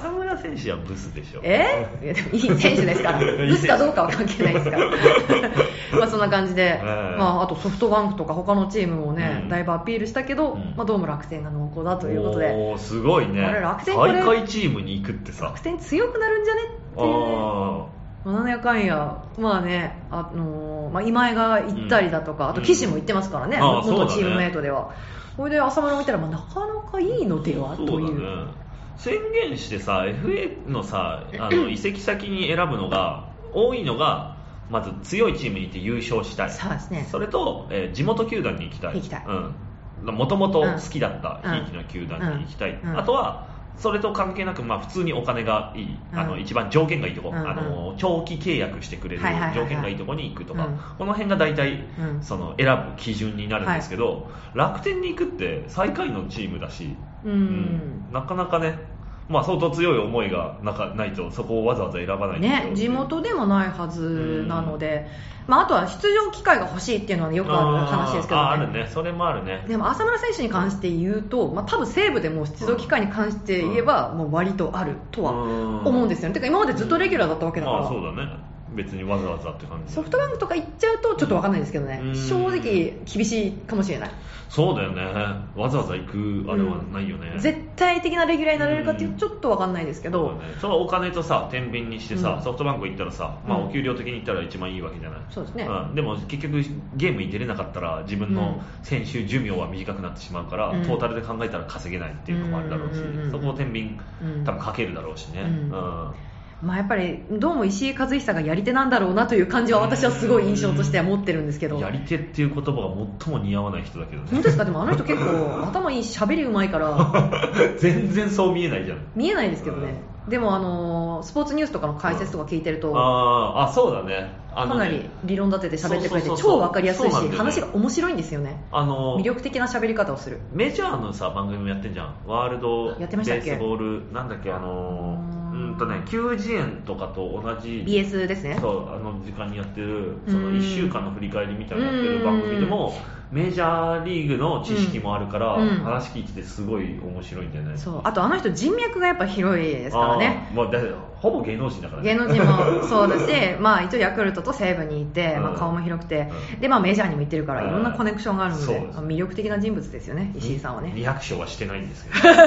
選手はブスでしょ。 いやでもいい選手ですからブスかどうかは関係ないですからまあそんな感じで、まあ、あとソフトバンクとか他のチームもね、だいぶアピールしたけど、まあ、どうも楽天が濃厚だということで。 おーすごいね。 楽天これ大会チームに行くってさ、 楽天強くなるんじゃねっていうね。なんやかんや、まあね、まあ、今井が行ったりだとか、あと岸も行ってますからね、元チームメイトでは。これで浅村を見たら、まあ、なかなかいいのではという。 宣言してさ、FA のさ、移籍先に選ぶのが多いのが、まず強いチームに行って優勝したい。 そうですね。 それと、地元球団に行きたい。もともと好きだったひいきの球団に行きたい。あとはそれと関係なく、まあ、普通にお金がいい、一番条件がいいところ、長期契約してくれる条件がいいところに行くとか、この辺が大体、その選ぶ基準になるんですけど、楽天に行くって最下位のチームだし、なかなかね、まあ、相当強い思いがないとそこをわざわざ選ばないね、地元でもないはずなので、まあ、あとは出場機会が欲しいっていうのは、ね、よくある話ですけどね。 あるね、それもあるね。 でも浅村選手に関して言うと、まあ、多分西武でも出場機会に関して言えば、もう割とあるとは思うんですよね。てか今までずっとレギュラーだったわけだから、 そうだね、別にわざわざって感じ。 ソフトバンクとか行っちゃうとちょっと分かんないですけどね、正直厳しいかもしれない。 そうだよね、わざわざ行くあれはないよね、 絶対的なレギュラーになれるかっていうとちょっと分かんないですけど、 そのお金とさ天秤にしてさ、ソフトバンク行ったらさ、まあ、お給料的に言ったら一番いいわけじゃない。 そうですね、 でも結局ゲームに出れなかったら自分の選手寿命は短くなってしまうから、トータルで考えたら稼げないっていうのもあるだろうし、そこを天秤多分かけるだろうしね。まあ、 やっぱりどうも石井一久がやり手なんだろうなという感じは私はすごい印象としては持ってるんですけど、 やり手っていう言葉が最も似合わない人だけどね。 本当ですか？でもあの人結構頭いいし喋りうまいから全然そう見えないじゃん。 見えないですけどね。でもスポーツニュースとかの解説とか聞いてると、 そうだね、 かなり理論立てて喋ってくれて超分かりやすいし、話が面白いんですよね。魅力的な喋り方をする。 メジャーのさ番組もやってんじゃん、ワールドベースボール、なんだっけ、90円とかと同じ BS ですね。 そう時間にやってるその1週間の振り返りみたいなやってる番組でもメジャーリーグの知識もあるから、話聞いててすごい面白いんだよね。 そう、あとあの人人脈がやっぱ広いですからね。 ほぼ芸能人だからね。 芸能人もそうだしまあ一応ヤクルトと西武にいて、まあ、顔も広くて、でまあメジャーにも行ってるからいろんなコネクションがあるので、魅力的な人物ですよね、石井さんはね。 200勝はしてないんですけど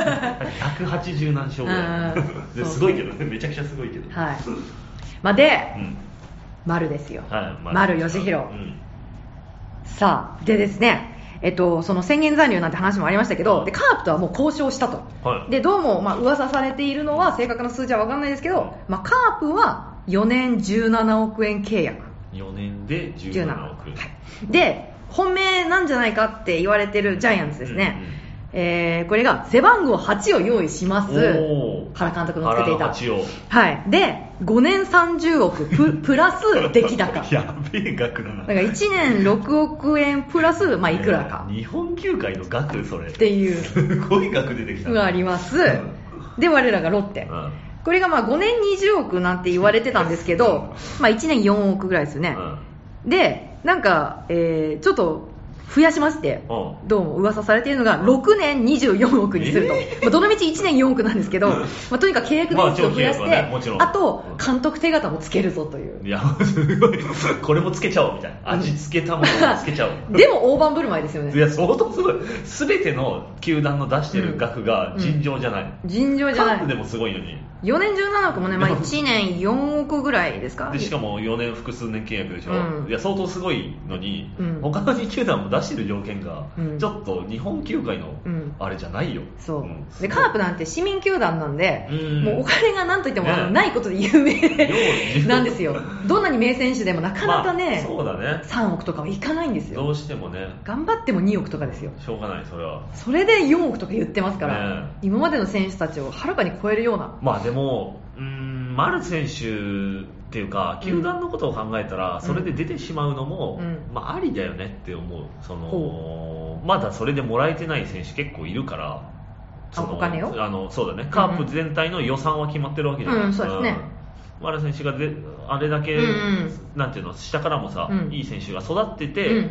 180何勝ぐらいすごいけどね、めちゃくちゃすごいけど、 はい。まあ、で、丸ですよ、丸義弘。さあでですね、その宣言残留なんて話もありましたけど、でカープとはもう交渉したと、でどうもまあ噂されているのは正確な数字は分かんないですけど、まあ、カープは4年17億円契約、 4年で17億円、 で本命なんじゃないかって言われてるジャイアンツですね、これが背番号8を用意します、原監督のつけていた、はい、で5年30億 プラス出来高やべえ額だな。 だから1年6億円プラス、まあ、いくらか、 日本球界の額それっていうすごい額出てきたがあります。で我らがロッテ、これがまあ5年20億なんて言われてたんですけど、まあ、1年4億ぐらいですよね、でなんか、ちょっと増やしまして、どうも噂されているのが6年24億にすると、まあ、どのみち1年4億なんですけど、まあ、とにかく契約年数を増やして、あと監督手形もつけるぞという。 いやすごい、これもつけちゃおうみたいな、味付けたものをつけちゃおうでも大盤振る舞いですよね。 いや相当すごい、全ての球団の出してる額が尋常じゃない、 尋常じゃない。 カープでもすごいのに 4年17億もね、まあ、1年4億ぐらいですか。 でしかも4年複数年契約でしょ、いや相当すごいのに、他の2球団も出してる条件が、ちょっと日本球界のあれじゃないよ、 そう、でカープなんて市民球団なんで、もうお金がなんといってもないことで有名なんですよ。どんなに名選手でもなかなかね、 そうだね、 3億とかはいかないんですよ。 どうしてもね、 頑張っても2億とかですよ。 しょうがない、それは。 それで4億とか言ってますから、今までの選手たちをはるかに超えるような。 まあでも丸選手っていうか球団のことを考えたら、それで出てしまうのも、まあ、ありだよねって思う。そのまだそれでもらえてない選手結構いるから、 お金をそうだね、カープ全体の予算は決まってるわけじゃない、 そうですね。 丸選手があれだけ、なんていうの、下からもさ、いい選手が育ってて、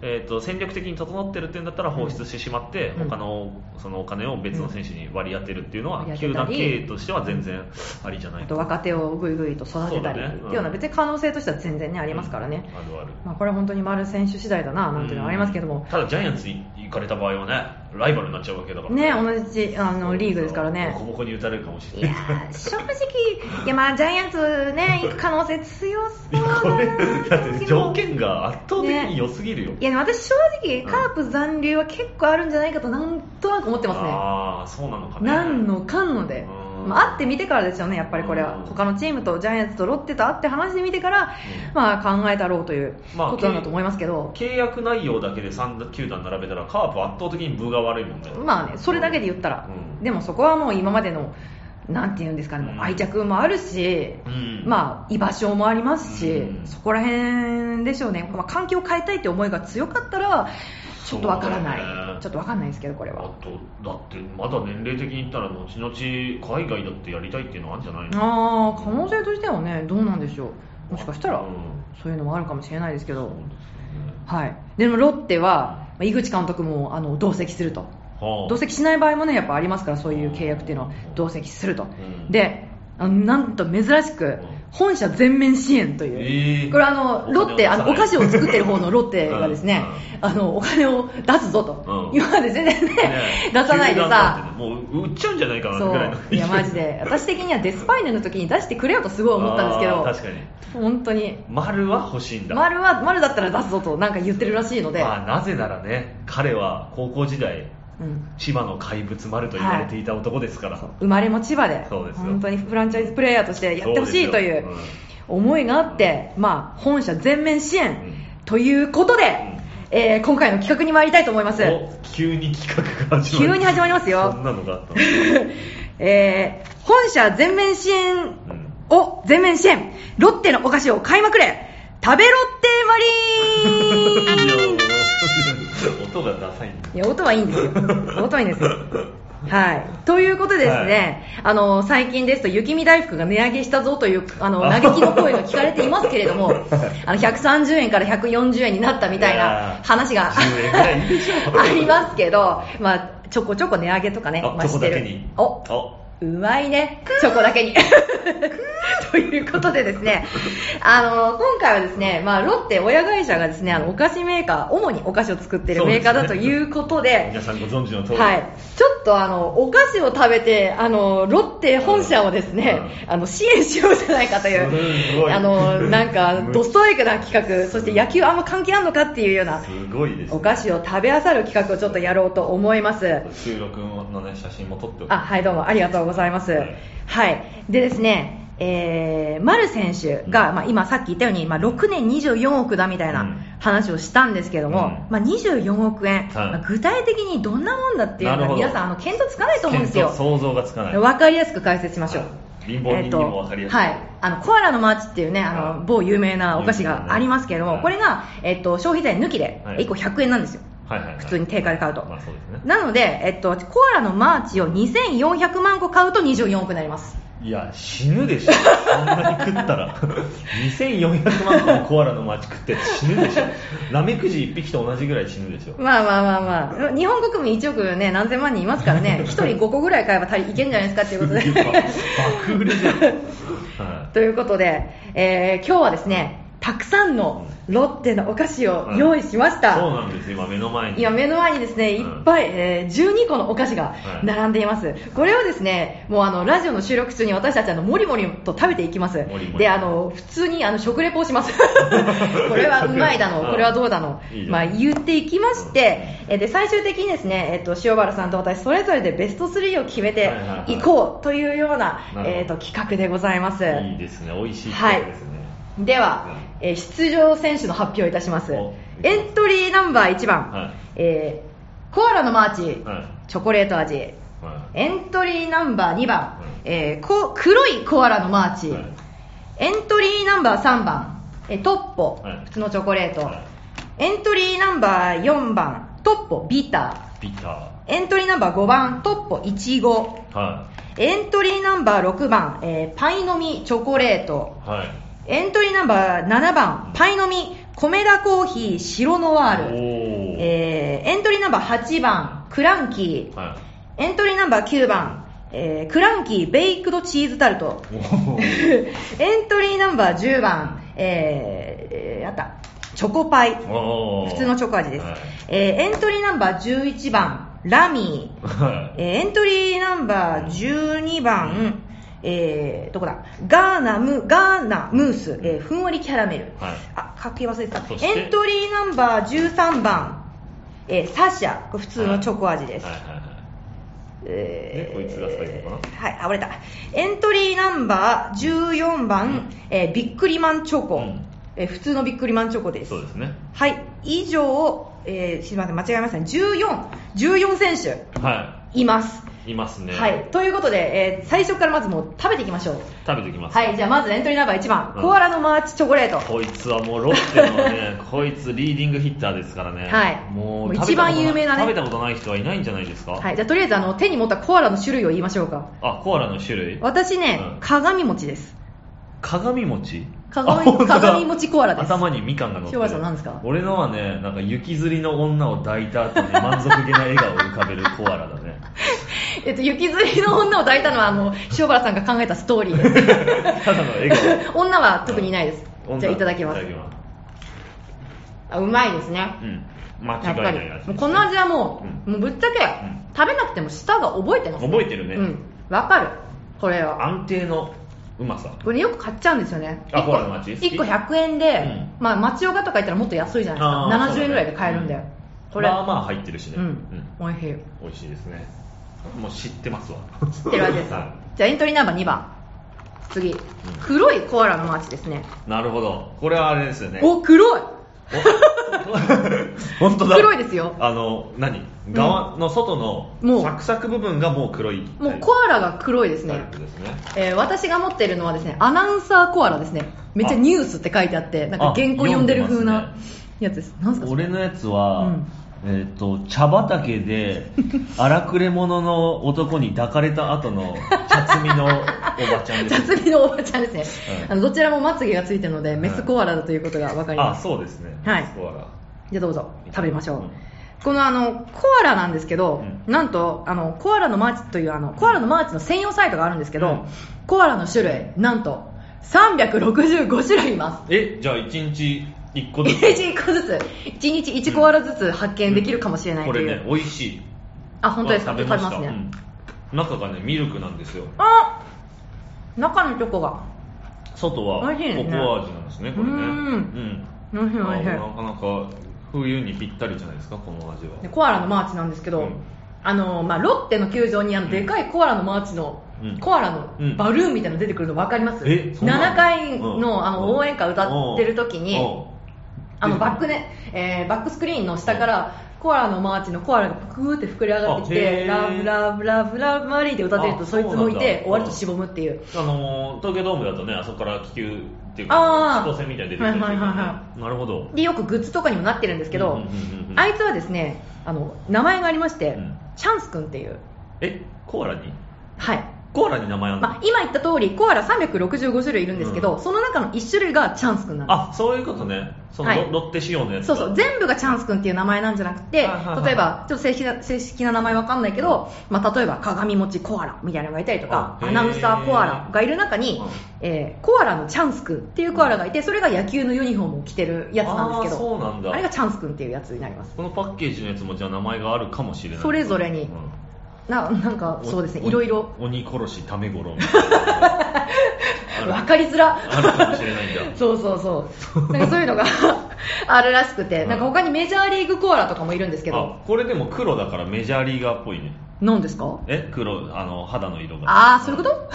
戦力的に整ってるっていうんだったら放出してしまって、他のそのお金を別の選手に割り当てるっていうのは、球団経営としては全然ありじゃないか。 若手をぐいぐいと育てたりっていうような別に可能性としては全然ねありますからね。 あるある。 これは本当に丸選手次第だななんていうのはありますけども。ただジャイアンツに行かれた場合はね、ライバルになっちゃうわけだからね。同じリーグですからね。 ボコボコに打たれるかもしれない。 いや正直ジャイアンツね行く可能性強そうだって条件が圧倒的に良すぎるよ。 いや私正直カープ残留は結構あるんじゃないかとなんとなく思ってますね。 ああそうなのかね。 なんのかんので。会ってみてからですよね、やっぱりこれは他のチームとジャイアンツとロッテと会って話してみてから、考えたろうということなんだと思いますけど、 契約内容だけで3球団並べたらカープ圧倒的に分が悪いもんね。 それだけで言ったら、でもそこはもう今までのなんていうんですかね、愛着もあるし、居場所もありますし、そこら辺でしょうね。環境を変えたいって思いが強かったらちょっとわからない、ちょっとわかんないですけど、これはだってまだ年齢的に言ったら後々海外だってやりたいっていうのはあるんじゃないの。可能性としてはね、どうなんでしょう。もしかしたらそういうのもあるかもしれないですけど、でもロッテは井口監督も同席すると。同席しない場合もねやっぱありますから、そういう契約っていうのは同席すると。でなんと珍しく本社全面支援という、これロッテお菓子を作ってる方のロッテがですねお金を出すぞと、今まで全然ね出さないでさ、 もう売っちゃうんじゃないかなぐらいの。 いやマジで私的にはデスパイネの時に出してくれよとすごい思ったんですけど、 確かに本当に丸は欲しいんだ。 丸だったら出すぞとなんか言ってるらしいので、 なぜならね彼は高校時代千葉の怪物丸と言われていた男ですから、 生まれも千葉で本当にフランチャイズプレーヤーとしてやってほしいという思いがあって、本社全面支援ということで、今回の企画に参りたいと思います。 急に企画が急に始まりますよ。 そんなのがあった本社全面支援を全面支援、ロッテのお菓子を買いまくれ、食べロッテマリーン音がダサいんだ。 いや音はいいんですよ。音はいいんですよ。ということでですね、最近ですと雪見大福が値上げしたぞという嘆きの声が聞かれていますけれども130円から140円になったみたいな話がありますけど、ちょこちょこ値上げとかねしてる。うまいね、チョコだけにということでですね、今回はですね、ロッテ親会社がですねお菓子メーカー、主にお菓子を作っているメーカーだということで、 皆さんご存知の通り、 ちょっとお菓子を食べてロッテ本社をですね、支援しようじゃないかというなんかドストライクな企画、そして野球あんま関係あるのかっていうようなお菓子を食べ漁る企画をちょっとやろうと思います。 収録の、ね、写真も撮っておきます。はい、どうもありがとうございます。でですね、丸選手が、今さっき言ったように、6年24億だみたいな話をしたんですけども、24億円、具体的にどんなもんだっていうのは皆さん見当つかないと思うんですよ。 想像がつかない。 分かりやすく解説しましょう。 貧乏人にも分かりやすい。 コアラのマーチっていうね某有名なお菓子がありますけれども、これが、消費税抜きで1個100円なんですよ。普通に定価で買うと。なので、コアラのマーチを2400万個買うと24億になります。 いや死ぬでしょ、そんなに食ったら2400万個のコアラのマーチ食って死ぬでしょ。ナメクジ1匹と同じぐらい死ぬでしょ。 日本国民1億ね何千万人いますからね、1人5個ぐらい買えばいけんじゃないですかっていうことで爆売れじゃんということで、今日はですねたくさんのロッテのお菓子を用意しました。 そうなんです。今目の前にですねいっぱい、12個のお菓子が並んでいます。これをですねもうラジオの収録中に私たちもりもりと食べていきます。で普通に食レポをしますこれはうまいだのこれはどうだの言っていきまして、で最終的にですね、塩原さんと私それぞれでベスト3を決めていこうというような、企画でございます。 いいですね、美味しい企画ですね。 では、出場選手の発表いたします。エントリーナンバー1番、コアラのマーチ、チョコレート味。エントリーナンバー2番、黒いコアラのマーチ。エントリーナンバー3番、トッポ、普通のチョコレート。エントリーナンバー4番、トッポビター。エントリーナンバー5番、トッポイチゴ。エントリーナンバー6番、パイの実チョコレート。エントリーナンバー7番パイの実米田コーヒー白ノワール、エントリーナンバー8番クランキー、はい、エントリーナンバー9番、クランキーベイクドチーズタルトエントリーナンバー10番、あったチョコパイ、普通のチョコ味です、はい、エントリーナンバー11番ラミー、はい、エントリーナンバー12番、どこだガーナムース、ふんわりキャラメル、はい、書き忘れてた。エントリーナンバー13番、サシャ、普通のチョコ味です、はいはいはいはい、 こいつが最後かな。 はい、折れた。エントリーナンバー14番、ビックリマンチョコ、普通のビックリマンチョコです。 そうですね。 はい、以上、すいません間違えましたね。14選手、はい、いますね。 はい、ということで、最初からまずもう食べていきましょう。 食べていきます。 はい、じゃあまずエントリーナンバー1番、コアラのマーチチョコレート。 こいつはもうロッテのねこいつリーディングヒッターですからね。 はい、もう一番有名なね、 食べたことない人はいないんじゃないですか。 はい、じゃあとりあえず手に持ったコアラの種類を言いましょうか。 コアラの種類。 私ね、鏡餅です。 鏡餅。 鏡餅コアラです。 頭にみかんが乗ってる。 塩原さん何ですか。 俺のはね、なんか雪吊りの女を抱いた後に満足げな笑顔を浮かべるコアラだね雪吊りの女を抱いたのは塩原さんが考えたストーリーですただの笑顔女は特にいないです。じゃあいただきます。うまいですね。 間違いない味。 この味はもうぶっちゃけ、食べなくても舌が覚えてますね。 覚えてるね。 わかる。これは安定のうまさ。 これよく買っちゃうんですよね。 コアラの町 1個100円で、町岡とか行ったらもっと安いじゃないですか。70円ぐらいで買えるんで、 これまあ入ってるしね。 美味しい。 美味しいですね。もう知ってますわ。 知ってる味です。じゃあエントリーナンバー2番、次、黒いコアラのマーチですね。 なるほど。これはあれですよね。 お、黒い本当だ。 黒いですよ。 側の外のサクサク部分がもう黒い。 もうコアラが黒いですね。私が持っているのはですね、アナウンサーコアラですね。めっちゃニュースって書いてあって、なんか原稿読んでる風なやつです。なんすかそれ。 俺のやつは、茶畑で荒くれ者の男に抱かれた後の茶摘みのおばちゃんです。 茶摘みのおばちゃんですね。どちらもまつげがついてるのでメスコアラだということが分かります。 そうですね。 はい。 メスコアラ。 じゃあどうぞ食べましょう。このコアラなんですけど、なんとコアラのマーチというコアラのマーチの専用サイトがあるんですけど、コアラの種類なんと365種類います。 じゃあ1日1個ずつ 1個ずつ1日1コアラずつ発見できるかもしれないという、 これね美味しい。 本当ですか。食べますね。 中がねミルクなんですよ。 中のチョコが外はココア味なんですね。これね。 美味しい美味しい。 なかなか冬にぴったりじゃないですかこの味は。 コアラのマーチなんですけど、ロッテの球場にでかいコアラのマーチのコアラのバルーンみたいなの出てくるの分かります？7回の応援歌歌ってる時にバックスクリーンの下からコアラのマーチのコアラがプクーって膨れ上がってきてラブラブラブラブマリーって歌ってるとそいつもいて終わるとしぼむっていう。 東京ドームだとねあそこから気球っていうか飛行船みたいに出てくるんですよね。なるほど。 でよくグッズとかにもなってるんですけど、あいつはですね名前がありまして、チャンスくんっていう。 コアラに？ はい。 コアラに名前あるの？ 今言った通りコアラ365種類いるんですけど、その中の1種類がチャンスくんなんです。 そういうことね。そのロッテ仕様のやつ。 そう全部がチャンスくんっていう名前なんじゃなくて、例えばちょっと正式な名前わかんないけど、例えば鏡餅コアラみたいなのがいたりとか、アナウンサーコアラがいる中に、コアラのチャンスくんっていうコアラがいて、それが野球のユニフォームを着てるやつなんですけど、 そうなんだ。 あれがチャンスくんっていうやつになります。 このパッケージのやつもじゃあ名前があるかもしれない。 それぞれに。なんかそうですね、いろいろ鬼殺しためごろ分かりづらあるかもしれないんだそうなんかそういうのがあるらしくて、なんか他にメジャーリーグコアラとかもいるんですけど、 これでも黒だからメジャーリーガーっぽいね。 何ですか？ 黒肌の色が。 そういうこと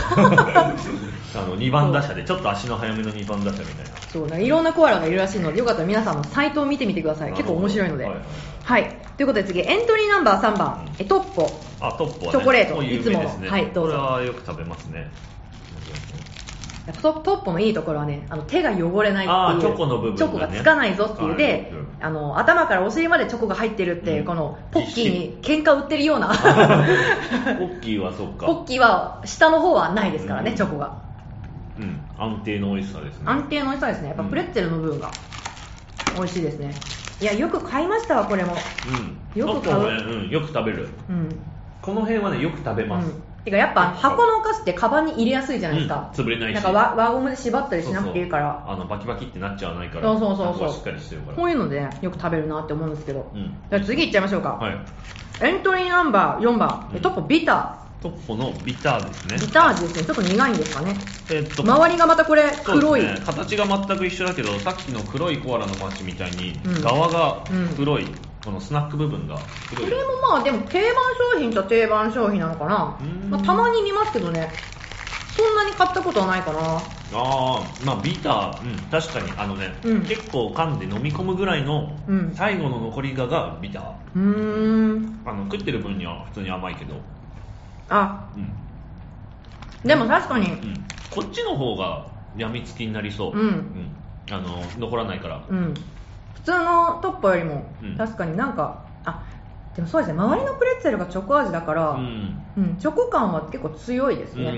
2番打者でちょっと足の速めの2番打者みたいな。 そういろんなコアラがいるらしいので、よかったら皆さんもサイトを見てみてください。結構面白いので。はい、ということで次エントリーナンバー3番トッポ。 トッポはね、 チョコレート、 いつもの。 どうぞ。 これはよく食べますね。 トッポのいいところはね、手が汚れないっていう、 チョコの部分がね、 チョコがつかないぞっていうで、頭からお尻までチョコが入ってるっていう、このポッキーに喧嘩売ってるようなポッキーはそっか。 ポッキーは下の方はないですからね、チョコが。 安定の美味しさですね。 安定の美味しさですね。やっぱプレッツェルの部分が美味しいですね。いや、よく買いましたわ、これも。よく買う。 よく食べる。この辺はね、よく食べます。 てかやっぱ箱のお菓子ってカバンに入れやすいじゃないですか。 潰れないし。 なんか輪ゴムで縛ったりしなくていいから。 バキバキってなっちゃわないから。 そう。 しっかりしてるから。 こういうので、ね、よく食べるなって思うんですけど。じゃあ次いっちゃいましょうか。はい。エントリーナンバー4番、トッポビター。 トッポのビターですね。 ビター味ですね。ちょっと苦いんですかね。周りがまたこれ黒い、 ね、形が全く一緒だけど、さっきの黒いコアラのマッシュみたいに、側が黒い、このスナック部分が黒い。 これもまあでも定番商品と定番商品なのかな。まあ、たまに見ますけどね。そんなに買ったことはないかな。 まあビター、確かに結構噛んで飲み込むぐらいの最後の残りがビター。食ってる分には普通に甘いけど。 でも確かに、 こっちの方がやみつきになりそう。残らないから。 普通のトッポよりも確かになんか、でもそうですね、周りのプレッツェルがチョコ味だから、チョコ感は結構強いですね。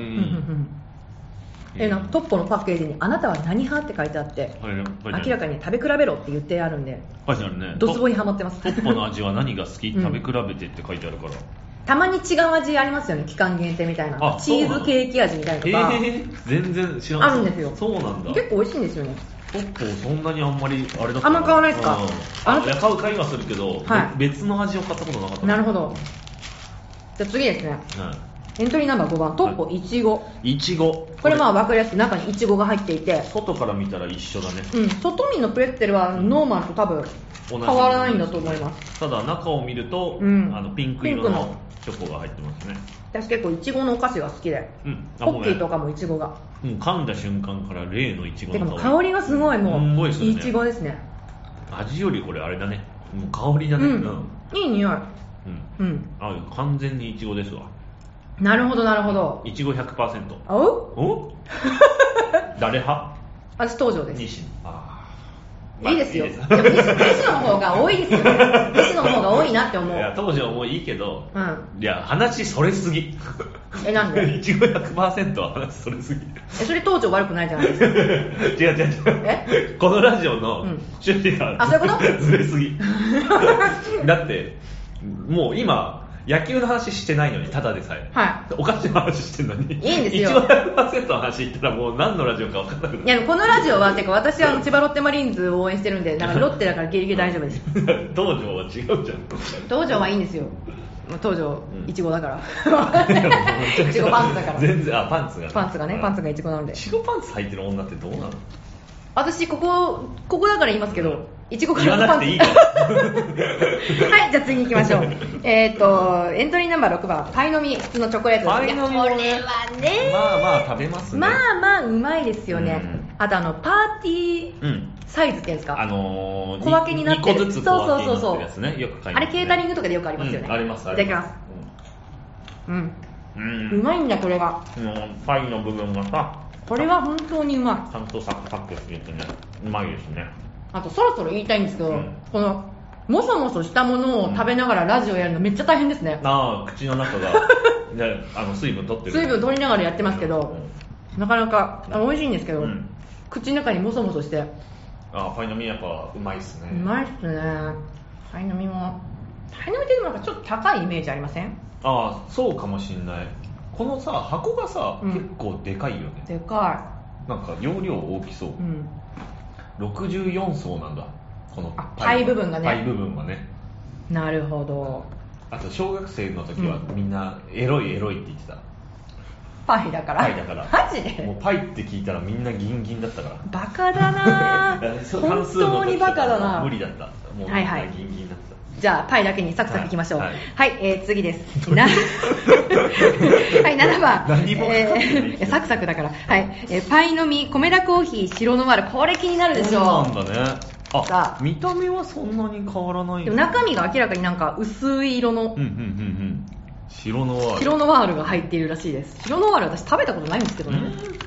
トッポのパッケージにあなたは何派って書いてあって、明らかに食べ比べろって言ってあるんで、ドツボにハマってます。 トッポの味は何が好き、食べ比べてって書いてあるから。 たまに違う味ありますよね、期間限定みたいな。チーズケーキ味みたいなとか。 全然知らない。 あるんですよ。 そうなんだ。 結構美味しいんですよね。 トッポそんなにあんまりあれだった。 あんま買わないですか？ 買いはするけど、別の味を買ったことなかった。 なるほど。じゃあ次ですね。エントリーナンバー5番、トッポいちご。 いちご。 これまあ分かりやすく中にいちごが入っていて。 外から見たら一緒だね。 外見のプレッツェルはノーマルと多分変わらないんだと思います。 ただ中を見ると、ピンク色のチョコが入ってますね。 私結構いちごのお菓子が好きで、ポッキーとかもいちごが。 噛んだ瞬間から例のいちごの香りがすごい、もういちごですね。 味よりこれあれだね、もう香りだね。 いい匂い。 完全にいちごですわ。 なるほどなるほど。 いちご 100%。 お誰派？ 私東條です。 西野。いいですよ。西野の方が多いですよね。西野の方が多いなって思う。 いや、東條もいいけど、いや、話それすぎ。 なんで？ いちご 100% は話それすぎ。 それ東條悪くないじゃないですか。 違う。このラジオの趣旨がずれすぎ。だって、もう今、野球の話してないのに、ただでさえ。お菓子の話してるのに。 いいんですよ。 いちご 100% の話言ったらもう何のラジオか分かんなくなる。 いや、このラジオは、てか私は千葉ロッテマリーンズを応援してるんで、なんかロッテだからギリギリ大丈夫です。 東條は違うじゃん。 東條はいいんですよ。東條、いちごだから。いちごパンツだから。 全然、パンツが。 パンツがいちごなので。 いちごパンツ履いてる女ってどうなの？ 私、ここだから言いますけど、いちごからのパンツ。言わなくていいから。 はい、じゃあ次行きましょう。エントリーナンバー6番、パイの実、普通のチョコレートです。これはね、 まあ食べますね。 まあうまいですよね。あとパーティーサイズっていうんですか、 小分けになってる。 2個ずつ小分けになってるやつね。よく買いますね。 あれケータリングとかでよくありますよね。 あります。 いただきます。うまいんだ、これが。 パイの部分がさ、 これは本当にうまい。 ちゃんとサクサクしててね、うまいですね。 あとそろそろ言いたいんですけど、このもそもそしたものを食べながらラジオやるのめっちゃ大変ですね。 口の中が水分取ってる。 水分取りながらやってますけど、なかなか美味しいんですけど、口の中にもそもそして。 パイの実やっぱうまいっすね。 うまいっすね。パイの実ってでもなんかちょっと高いイメージありません？ そうかもしんない。このさ、箱がさ、結構でかいよね。 でかい。なんか容量大きそう。64層なんだ。このパイ部分がね。 パイ部分はね。 なるほど。 あと小学生の時はみんなエロいって言ってた。 パイだから。マジで？ もうパイって聞いたらみんなギンギンだったから。 バカだなぁ。本当にバカだな。 無理だった。もうギンギンだった。 じゃあパイだけにサクサクいきましょう。はい、次です。はい、7番。 何もサクサクだから。はい、パイの実、コメダコーヒー、白ノワール、これ気になるでしょ。 そうなんだね。見た目はそんなに変わらない。 でも中身が明らかになんか薄い色の。 白ノワール。 白ノワールが入っているらしいです。白ノワール私食べたことないんですけどね。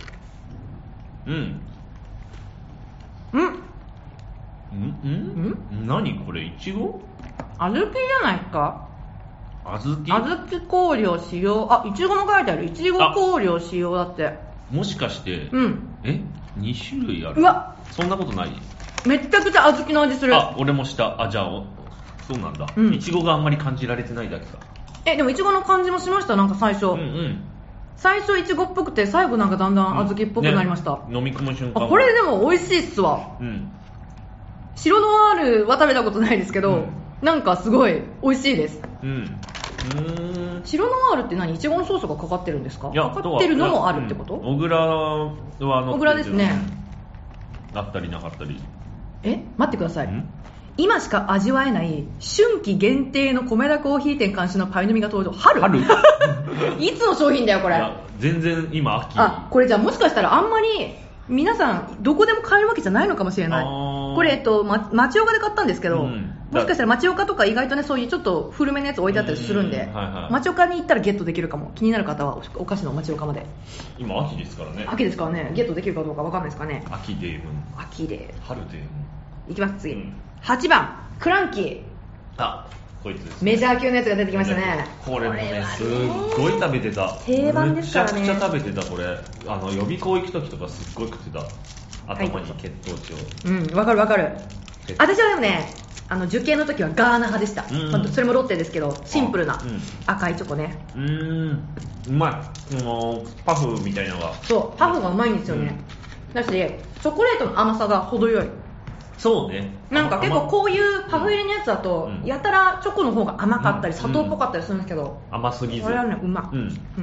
何これ、いちご？ 小豆じゃないですか？ 小豆香料使用。いちごも書いてある。いちご香料使用だって。 もしかして、2種類ある？ うわ、 そんなことない？ めちゃくちゃ小豆の味する。 あ、俺もした。じゃあそうなんだ。いちごがあんまり感じられてないだけか。 でもいちごの感じもしました。なんか最初、最初いちごっぽくて、最後なんかだんだん小豆っぽくなりました。 飲み込む瞬間。 これでも美味しいっすわ。白ノワールは食べたことないですけど、なんかすごい美味しいです。白ノワールって何？いちごのソースがかかってるんですか？かかってるのもあるってこと？ 小倉は小倉ですね。 あったりなかったり。 待ってください。今しか味わえない春季限定の米田コーヒー店監修のパイの実が登場。春いつの商品だよこれ。 全然今秋。 これじゃあもしかしたらあんまり皆さんどこでも買えるわけじゃないのかもしれない。これ町岡で買ったんですけど、もしかしたら町岡とか意外とね、そういうちょっと古めのやつ置いてあったりするんで、町岡に行ったらゲットできるかも。気になる方はお菓子の町岡まで。 今秋ですからね。 秋ですからね、ゲットできるかどうかわかんないですかね。 秋デーム。 秋で春デーム。 いきます次、8番クランキー。 こいつです、 メジャー級のやつが出てきましたね。 これもね、すっごい食べてた。 定番ですからね。 めちゃくちゃ食べてた。これ予備校行く時とかすっごい食ってた。頭に血糖値を。 わかるわかる。私はでもね、受験の時はガーナ派でした。それもロッテですけど、シンプルな赤いチョコね。 うまい。パフみたいなのが。 そう、パフがうまいんですよね。だしチョコレートの甘さが程よい。 そうね。 なんか結構こういうパフ入りのやつだと、やたらチョコの方が甘かったり砂糖っぽかったりするんですけど、 甘すぎず。 これはね、うま。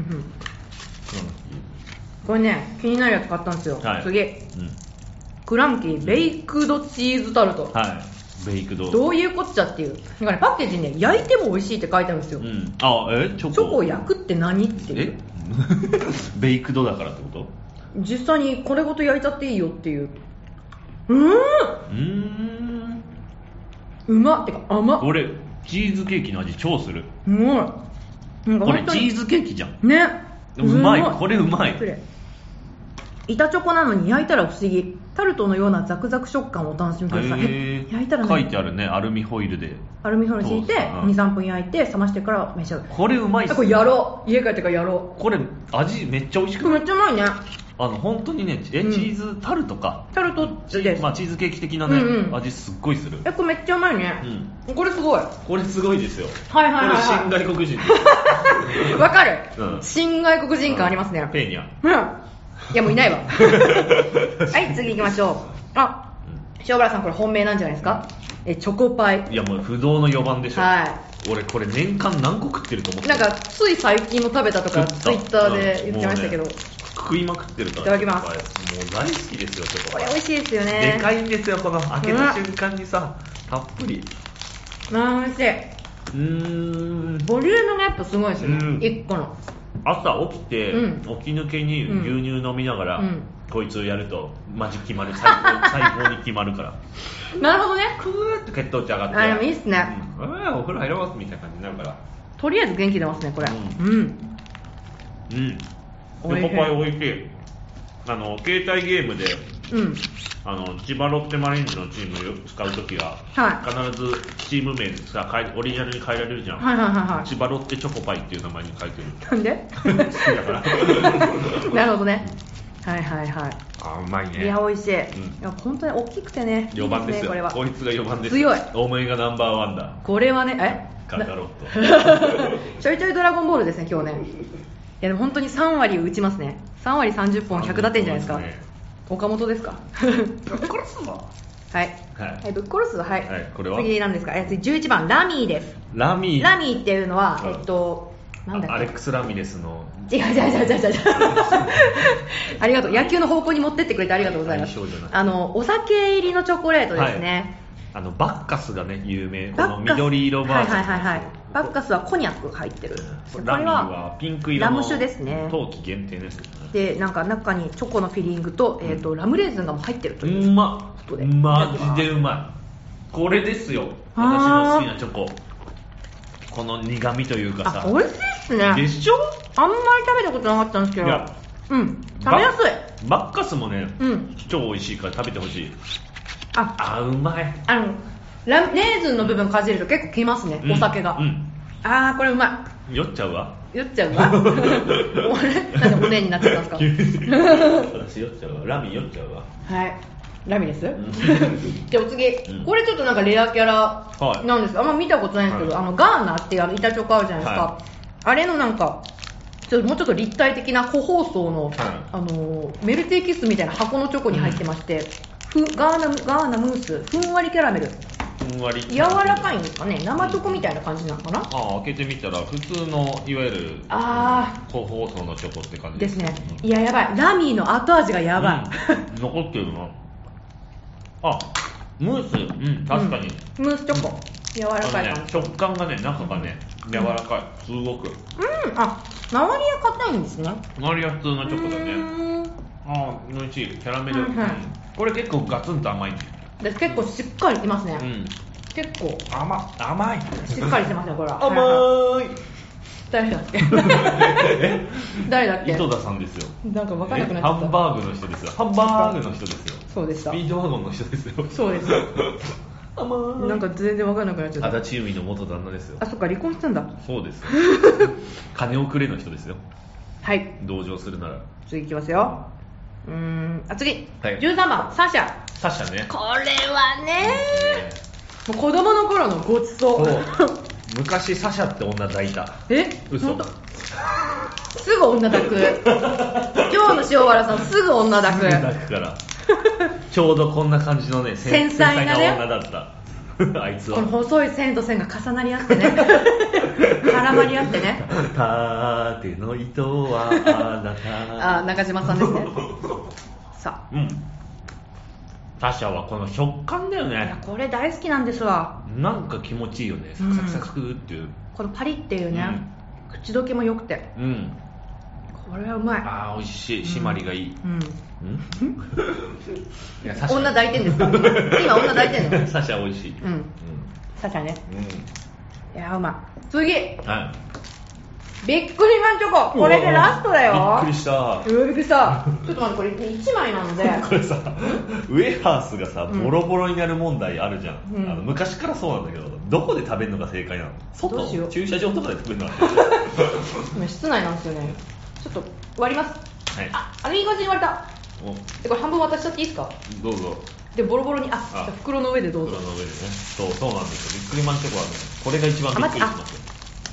これね、気になるやつ買ったんですよ。次、クランキーベイクドチーズタルト。ベイクド。どういうこっちゃっていう。なんかね、パッケージにね、焼いても美味しいって書いてあるんですよ。 チョコを焼くって何っていう。 ベイクドだからってこと？ 実際にこれごと焼いちゃっていいよっていう。うまってか甘っ。 俺チーズケーキの味超する。 うまい。 これチーズケーキじゃんね。 うまい。これうまい。 板チョコなのに焼いたら不思議。タルトのようなザクザク食感をお楽しみください。焼いたらね、 書いてあるね。アルミホイルで。 アルミホイル敷いて 2,3 分焼いて冷ましてから召し上がる。 これうまいっすね。 これやろう。家帰ってからやろう。これ味めっちゃ美味しくない？ めっちゃうまいね。 本当にね、チーズタルトか。 タルトです。 チーズケーキ的なね、味すっごいする。 これめっちゃうまいね。これすごい。 これすごいですよ。 はい。これ新外国人です。 わかる。新外国人感ありますね。 ペーニャ。 いやもういないわ。はい、次行きましょう。塩原さんこれ本命なんじゃないですか？チョコパイ。 いやもう不動の4番でしょ。俺これ年間何個食ってると思ってる。 なんかつい最近も食べたとかツイッターで言ってましたけど、 食いまくってるから。 いただきます。 もう大好きですよチョコパイ。 これ美味しいですよね。 でかいんですよ。この開けた瞬間にさ、たっぷり。 美味しい。ボリュームがやっぱすごいですね。1個の。 朝起きて、起き抜けに牛乳飲みながら、こいつをやるとマジ決まる。最高に決まるから。 なるほどね。 クーって血糖値上がって。 でもいいっすね。 お風呂入れますみたいな感じになるから。 とりあえず元気出ますねこれ。 チョコパイ美味しい。携帯ゲームで、千葉ロッテマリーンズのチームを使うときは、必ずチーム名さオリジナルに変えられるじゃん。千葉ロッテチョコパイっていう名前に変えてる。 なんで？ 好きだからなるほどね。 うまいね。 いや美味しい。いや本当に大きくてね。 4番ですよ。こいつが4番です。 強い。 大盛りがナンバーワンだ。 これはね、 カカロット。 ちょいちょいドラゴンボールですね今日ね。いやでも本当に3割打ちますね。3割30本100打点じゃないですか。岡本ですか。 ぶっ殺すぞ。 はい。ぶっ殺すぞ。はい。 これは次なんですか。次11番ラミーです。 ラミーっていうのはなんだっけ。 アレックス・ラミレスの。 違う。ありがとう。野球の方向に持ってってくれてありがとうございます。お酒入りのチョコレートですね。 バッカスがね有名。この緑色バージョン。 バッカスはコニャック入ってる。 ラミーはピンク色のラム酒ですね。 冬季限定ですね。 でなんか中にチョコのフィリングとラムレーズンが入ってるという。 マジでうまい。これですよ。私の好きなチョコ。この苦味というかさ。 美味しいっすね。 でしょ？ あんまり食べたことなかったんですけど。食べやすい。 バッカスもね、超美味しいから食べてほしい。うまい。 レーズンの部分かじると結構きますね、お酒が。これうまい。酔っちゃうわ。 なんでおねになっちゃったんですか。 私酔っちゃうわ。ラミー酔っちゃうわ。 はい。 ラミレスじゃあお次、これちょっとなんかレアキャラなんですけど、あんま見たことないんですけど、ガーナっていう板チョコあるじゃないですか、あれのなんかもうちょっと立体的な個包装の、メルティーキスみたいな箱のチョコに入ってまして、ガーナムースふんわりキャラメル、柔らかいんですかね、生チョコみたいな感じなのかな。 開けてみたら普通のいわゆる個包装のチョコって感じですね。いや、やばい、ラミーの後味がやばい、残ってるな。ムース、確かに、 ムースチョコ柔らかい感じ、 食感がね、中がね、柔らかい、すごく。 周りは硬いんですね。 周りは普通のチョコだね。美味しい、キャラメル、これ結構ガツンと甘い。 結構しっかりきますね。結構甘い。 しっかりしてますね、これは。 甘い。 誰だっけ誰だっけ。 井戸田さんですよ。 なんか分からなくなっちゃった。 ハンバーグの人ですよ。ハンバーグの人ですよ。 そうでした。 スピードワゴンの人ですよ。 そうです。なんか全然分からなくなっちゃった。 足立由美の元旦那ですよ。 そっか、離婚したんだ。 そうです。金をくれの人ですよ。 はい。 同情するなら。 次いきますよ。次、13番サシャね。これはね、もう子供の頃のごちそう。 昔サシャって女抱いた。嘘。 すぐ女抱く。今日の塩原さんすぐ女抱く。 抱くからちょうどこんな感じのね、 繊細な女だったあいつは。 この細い線と線が重なり合ってね絡まり合ってね。 縦の糸はあなた。 中島さんですね。さあ、 サシャはこの食感だよね。 これ大好きなんですわ。 なんか気持ちいいよね、サクサクサクっていう、 このパリっていうね、口どけも良くて、これはうまい。 美味しい、締まりがいい。 女抱いてんですか今女抱いてんの。 サシャ美味しい。 サシャね。いや、うまい。次、ビックリマンチョコ。これでラストだよ。 びっくりした。 びっくりした。ちょっと待って、これ1枚なのでこれさ、ウエハースがさ、ボロボロになる問題あるじゃん。昔からそうなんだけど、どこで食べるのが正解なの？外？駐車場とかで食べるのが今室内なんですよね。ちょっと割ります。いい感じに割れた。これ半分渡しちゃっていいですか？ どうぞ。 で、ボロボロに、袋の上でどうぞ。 袋の上でね。そうなんですよ。ビックリマンチョコはね、これが一番びっくりしますよ。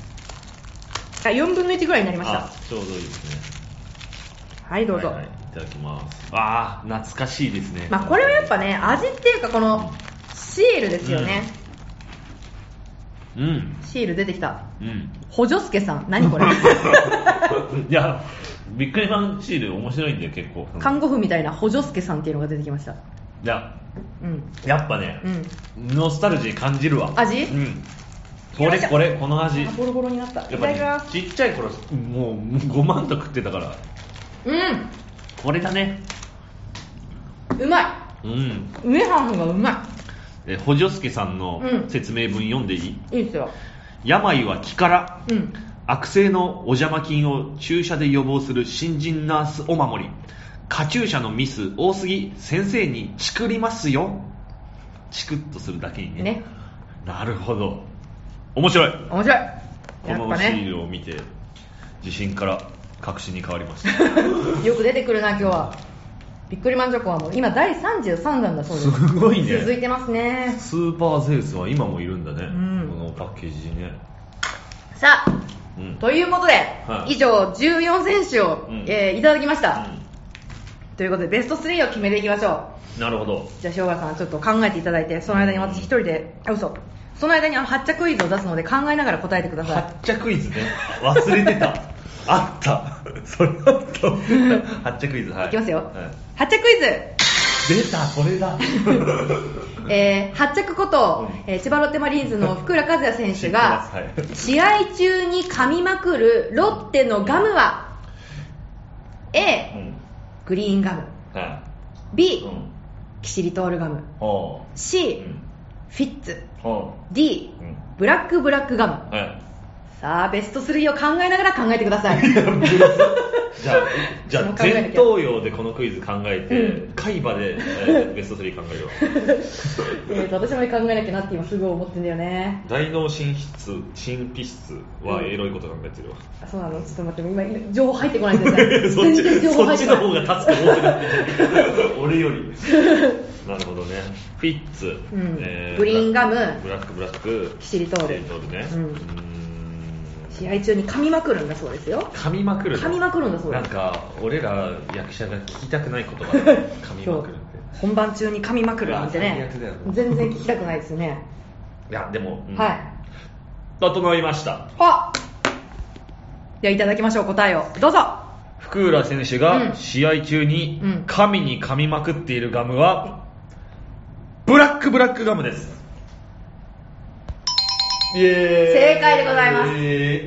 4分の1ぐらいになりました。 ちょうどいいですね。 はい、どうぞ。 いただきます。懐かしいですね。 これはやっぱね、味っていうかこのシールですよね。シール出てきた。補助助さん、何これ。いや、ビックリマンシール面白いんだよ、結構。 看護婦みたいな補助助さんっていうのが出てきました。 やっぱね、ノスタルジー感じるわ。 味？ この味。 ボロボロになった。 やっぱね、ちっちゃい頃もう5万と食ってたから。これだね。 うまい。上半がうまい。補助助さんの説明文読んでいい？ いいですよ。 病は気から、悪性のお邪魔菌を注射で予防する新人ナースお守り。カチューシャのミス多すぎ、先生にチクりますよ。チクッとするだけにね。なるほど。面白い。このシールを見て自信から確信に変わりましたよく出てくるな、今日は。ビックリマンチョコはもう今第33弾だそうです。 すごいね。 続いてますね。 スーパーゼウスは今もいるんだね、このパッケージにね。 さあ、ということで、以上14選手を、いただきました、ということでベスト3を決めていきましょう。なるほど。 じゃあ塩川さんちょっと考えていただいて、その間に私一人でその間に発着クイズを出すので考えながら答えてください。 発着クイズね、忘れてたあったそれあった発着クイズ、 いきますよ、発着クイズ出た、これだ発着こと、千葉ロッテマリーンズの福浦和也選手が試合中に噛みまくるロッテのガムは A、グリーンガム、B、キシリトールガム、C、フィッツ、D、ブラックガム、ささあベスト3を考えながら考えてください。 じゃあ前頭葉でこのクイズ考えて、海馬で、ベスト3考えるわ。 私も考えなきゃなって今すごい思ってんだよね。 大脳神秘質はエロいこと考えてるわ。 そうなの、ちょっと待って、今情報入ってこないんですよ。 そっちの方が立つと思ってなって俺より。なるほどね。フィッツ、 グリーンガム、 ブラック、 キシリトールね。 試合中に噛みまくるんだそうですよ。 噛みまくるんだそうです。 なんか俺ら役者が聞きたくない言葉だね。噛みまくるって本番中に噛みまくるなんてね、全然聞きたくないですよね。 いやでも、 はい、 整いました。 ではいただきましょう、答えをどうぞ。 福浦選手が試合中に神に噛みまくっているガムは、ブラックガムです。 正解でございます。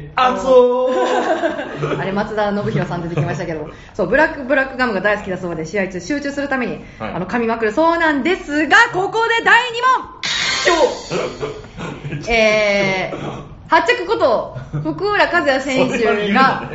あれ松田信弘さん出てきましたけど、そうブラックガムが大好きだそうで、試合中集中するために、噛みまくるそうなんですが、ここで第2問。発着こと福浦和也選手が、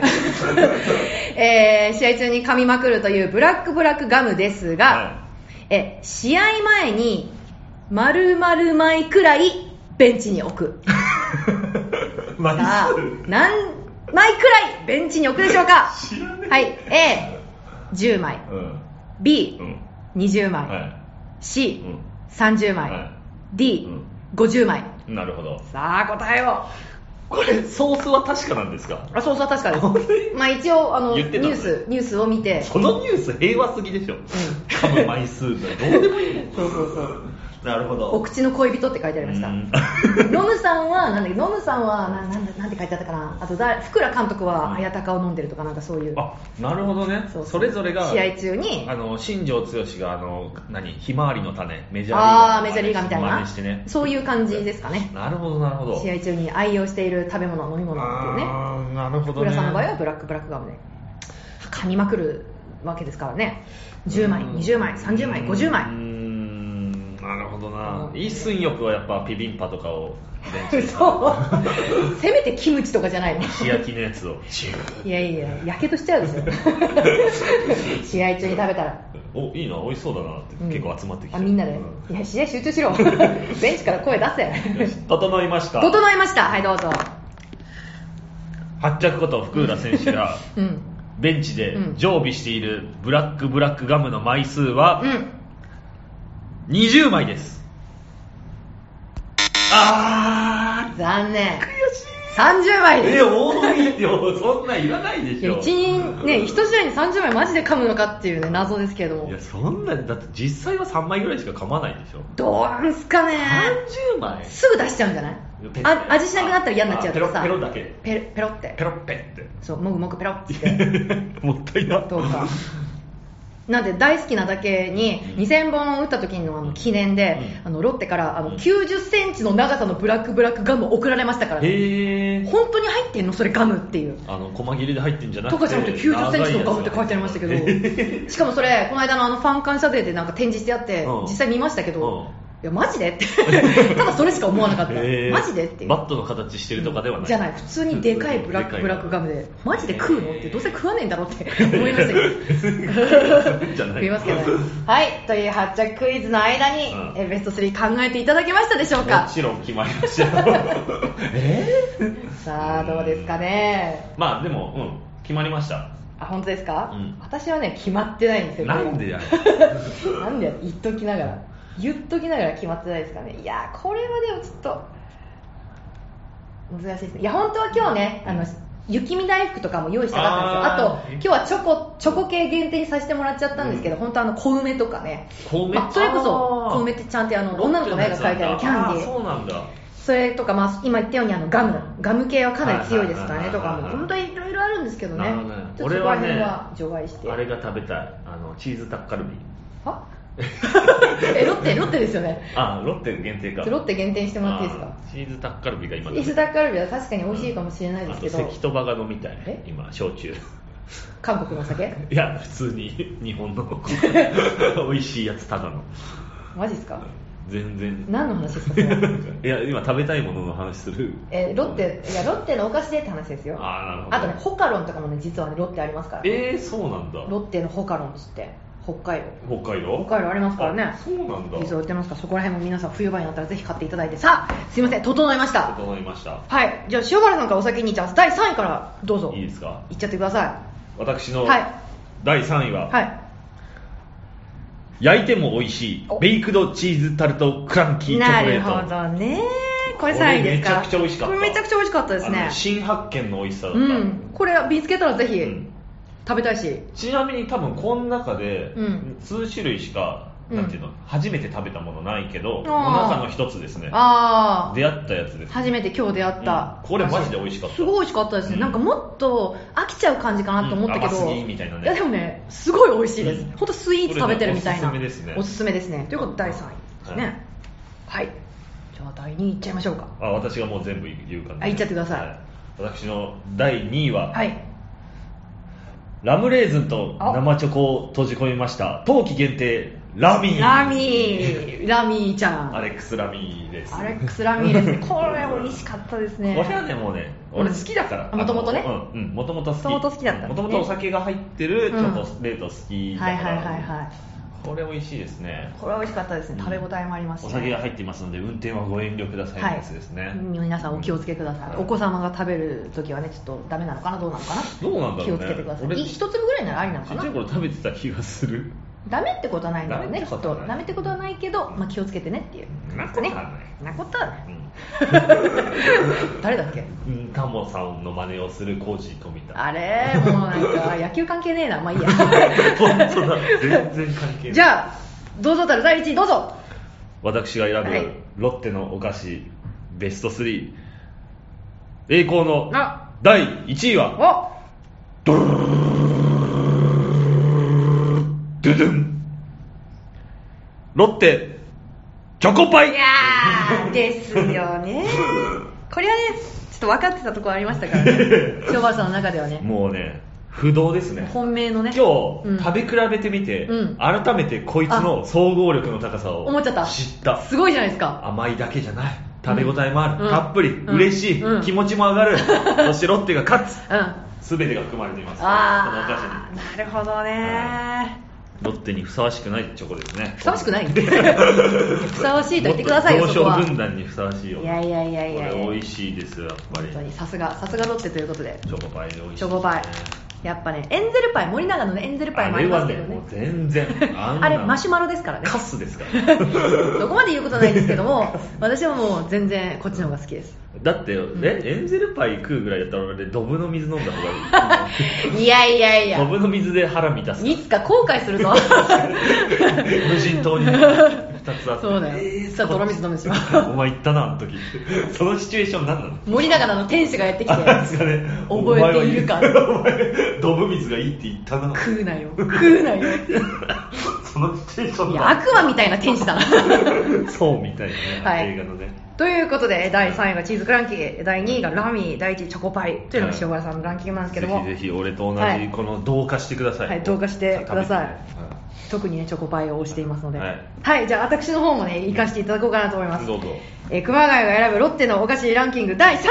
試合中に噛みまくるというブラックガムですが、試合前に丸々枚くらいベンチに置く。何枚くらいベンチに置くでしょうか。はい、A10 枚、B20 枚、C30 枚、D50 枚。 なるほど。 さあ答えを。 これソースは確かなんですか。 ソースは確かです。一応ニュースを見て、 そのニュース平和すぎでしょ。噛む枚数がどうでもいいね。そうなるほど。 お口の恋人って書いてありました。ノムさんはなんて書いてあったかな。あと福良監督は綾鷹を飲んでるとか、なんかそういう。 なるほどね。それぞれが試合中に新庄剛志がひまわりの種メジャーリーガーみたいな、そういう感じですかね。 なるほど。 試合中に愛用している食べ物飲み物っていうね。 なるほどね。 福良さんの場合はブラックガムで噛みまくるわけですからね。10枚、20枚、30枚、50枚。 なるほどな。イ・スンヨプはやっぱピビンパとかをそうせめてキムチとかじゃないの。 石焼きのやつをいややけどしちゃうですよ。試合中に食べたらいいな、美味しそうだなって結構集まってきて、 みんなで、いや試合集中しろ。ベンチから声出せ。 整いました。 はい、どうぞ。 発着こと福浦選手がベンチで常備しているブラックガムの枚数は20枚です。 残念。悔しい。30枚です。 多いよ。そんなんいらないでしょ。 1人ね、1試合に30枚マジで噛むのかっていうね、謎ですけれども。 いや、そんな、だって実際は3枚ぐらいしか噛まないでしょ。 どうすかね。 30枚すぐ出しちゃうんじゃない？味しなくなったら嫌になっちゃうとかさ。 ペロだけ。 ペロって。 ペロッペって。 そう、もぐもぐペロって。 もったいな。 どうか。なんで大好きなだけに2000本打った時の記念で、ロッテから90センチの長さのブラックガムを送られましたからね。本当に入ってんのそれガムっていう。 細切れで入ってんじゃなくて。 とかじゃなくて90センチのガムって書いてありましたけど、しかもそれこの間のファン感謝デーでなんか展示してあって、実際見ましたけど、いやマジでってただそれしか思わなかった、マジでっていう。 バットの形してるとかではない、 じゃない、普通にでかいブラックガムで、マジで食うのってどうせ食わねえんだろうって思いましたけどじゃない食いますけどね。はい、という発着クイズの間に、ベスト3考えていただけましたでしょうか。 もちろん決まりましたさあどうですかね。 まあでも、決まりました。 本当ですか。私はね決まってないんですよ。 なんでやなんで言っときながら決まってないですかね。いやこれはでもちょっと難しいですね。いや本当は今日ね雪見大福とかも用意したかったんですよ。あと今日はチョコ系限定にさせてもらっちゃったんですけど、本当は小梅とかね、それこそ小梅ってちゃんと女の子の絵が描いてあるキャンディー、 そうなんだ。 それとか、今言ったようにガム系はかなり強いですからねとかも本当にいろいろあるんですけどね。 俺はね除外してあれが食べたい、チーズタッカルビ。 はロッテですよね。 ロッテ限定か。 ロッテ限定してもらっていいですか。 チーズタッカルビが今。 チーズタッカルビは確かに美味しいかもしれないですけど。 関戸場が飲みたい。今焼酎。 韓国の酒？ いや普通に日本の美味しいやつただの。 マジですか。 全然。 何の話ですかそれいや今食べたいものの話する。 ロッテのお菓子でって話ですよ。 なるほど。 あとねホカロンとかもね実はねロッテありますからね。 そうなんだ。 ロッテのホカロンっつって北海道ありますからね。 そうなんだ。 実は売ってますから、そこら辺も皆さん冬場になったらぜひ買っていただいて。さあすいません、整いました。はい、じゃあ塩原さんからお先に、じゃあ第3位からどうぞ。 いいですか。 いっちゃってください。 私の第3位は、焼いても美味しいベイクドチーズタルトクランキーチョコレート。 なるほどね。これ3位ですか。 これめちゃくちゃ美味しかった。 これめちゃくちゃ美味しかったですね。 新発見の美味しさだった。 これ見つけたらぜひ、食べたいし。 ちなみに多分この中で数種類しか、なんていうの、初めて食べたものないけど、この中の一つですね。出会ったやつです。 初めて今日出会った。 これマジで美味しかった。すごい美味しかったですね。なんかもっと飽きちゃう感じかなと思ったけど、 甘すぎみたいなね。 いやでもね、すごい美味しいです。本当スイーツ食べてるみたいな。 おすすめですね。 おすすめですね。ということで第3位ですね。はい。じゃあ第2位いっちゃいましょうか。 私がもう全部言う感じ。 いっちゃってください。 私の第2位は、ラムレーズンと生チョコを閉じ込めました冬季限定ラミーちゃん。 アレックスラミーです。 アレックスラミーですね。これ美味しかったですね。 これはねもうね、俺好きだから。 もともとね。 もともと好き。 もともと好きだった。 もともとお酒が入ってるチョコレート好きだから。 はい。 これ美味しいですね。 これは美味しかったですね。食べ応えもありますし、 お酒が入っていますので運転はご遠慮くださいのやつですね。 皆さんお気をつけください。お子様が食べるときはねちょっとダメなのかな、どうなのかな。 どうなんだろうね。 気をつけてください。一粒ぐらいならありなのかな。 ちっちゃい頃食べてた気がする。 ダメってことはないんだろうね。きっとダメってことはないけど、気をつけてねっていう。 なことはない。 なことはない。誰だっけ。 タモさんの真似をするコージ富田。 あれもうなんか野球関係ねえな。まあいいや。 本当だ。全然関係ない。 じゃあどうぞたる第1位どうぞ。 私が選ぶロッテのお菓子ベスト3、栄光の第1位はドゥドゥンロッテチョコパイ。 いやーですよね。これはねちょっと分かってたところありましたからね。塩原さんの中ではねもうね不動ですね。 本命のね。 今日、食べ比べてみて、改めてこいつの総合力の高さを知った。 すごいじゃないですか。 甘いだけじゃない。食べ応えもある。たっぷり。嬉しい。気持ちも上がる。そしてロッテが勝つ。すべてが含まれています。このお菓子に。 なるほどね。 ロッテにふさわしくないチョコですね。 ふさわしくないふさわしいと言ってくださいよ、そこは。 表彰軍団にふさわしいよ。 いやこれ美味しいですよ、やっぱり。 本当にさすがロッテということで。 チョコパイで美味しい。 チョコパイ。やっぱね、エンゼルパイ、森永のエンゼルパイもありますけどね。 もう全然。 あれマシュマロですからね。 カスですから。 そこまで言うことないですけども、私はもう全然こっちの方が好きです。 だってエンゼルパイ食うぐらいだったら俺ドブの水飲んだ方がいい。 いやドブの水で腹満たす。 いつか後悔するぞ。 無人島に2つあって。 そうだよ。さあ泥水飲むでしょ。 お前言ったなあの時。そのシチュエーション何なの。 森永の天使がやってきて覚えているか。 ドブ水がいいって言ったな。 食うなよ。 そのシチュエーション。 いや悪魔みたいな天使だな。 そうみたいなね、映画のね。 ということで第3位がチーズクランキー、第2位がラミー、第1位チョコパイというのが塩原さんのランキングなんですけども、 ぜひ俺と同じこの同化してください。 はい、同化してください。特にねチョコパイを推していますので、はい、じゃあ私の方もね行かせていただこうかなと思います。 どうぞ。 熊谷が選ぶロッテのお菓子ランキング第3位、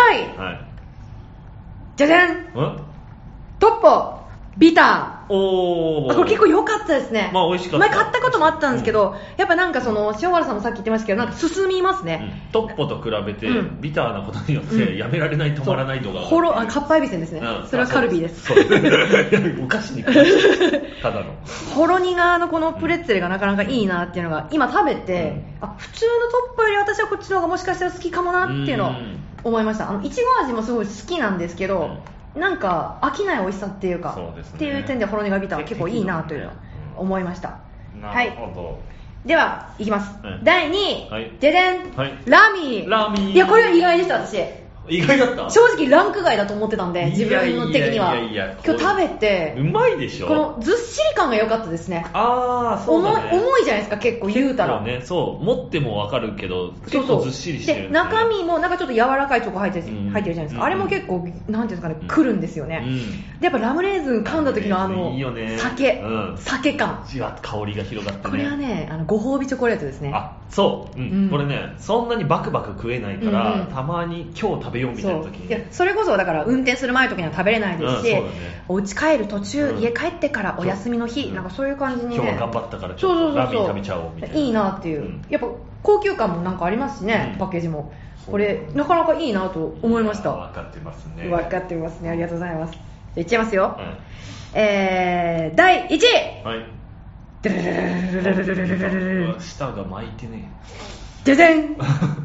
じゃじゃん、トッポビター。これ結構良かったですね。 美味しかった。 前買ったこともあったんですけど、やっぱなんかその塩原さんもさっき言ってましたけど、なんか進みますね。 トッポと比べてビターなことによってやめられない止まらない度がかっぱえびせんですね。それはカルビーです。 お菓子に関してただのほろ苦のこのプレッツェルがなかなかいいなっていうのが今食べて、普通のトッポより私はこっちの方がもしかしたら好きかもなっていうのを思いました。いちご味もすごい好きなんですけど、なんか飽きない美味しさっていうか、っていう点でほろ苦ビターは結構いいなというのは思いました。 なるほど。 ではいきます。第2位、ででん、ラミー。いやこれは意外でした私。 意外だった。 正直ランク外だと思ってたんで、自分の的には。今日食べて、 うまいでしょ。 このずっしり感が良かったですね。 そうだね。 重いじゃないですか、結構言うたら。 ね、そう。持ってもわかるけど、結構ずっしりしてる、ね。 で、中身もなんかちょっと柔らかいチョコ入ってるじゃないですか。あれも結構、なんていうんですかね、くるんですよね。で、やっぱラムレーズン噛んだ時のいいよね、 酒感。 じわっと香りが広がってね。 これはね、ご褒美チョコレートですね。 そう。これね、そんなにバクバク食えないから、たまに今日食べようみたいな時に。 いや、それこそだから運転する前の時には食べれないですし、お家帰る途中、家帰ってからお休みの日、なんかそういう感じにね、 今日は頑張ったからちょっとラーメン食べちゃおうみたいな。 いいなっていう。やっぱ高級感もなんかありますしね、パッケージも。これなかなかいいなと思いました。 分かってますね。 分かってますね。ありがとうございます。いっちゃいますよ。第1位。 はい。舌が巻いてね。 ででん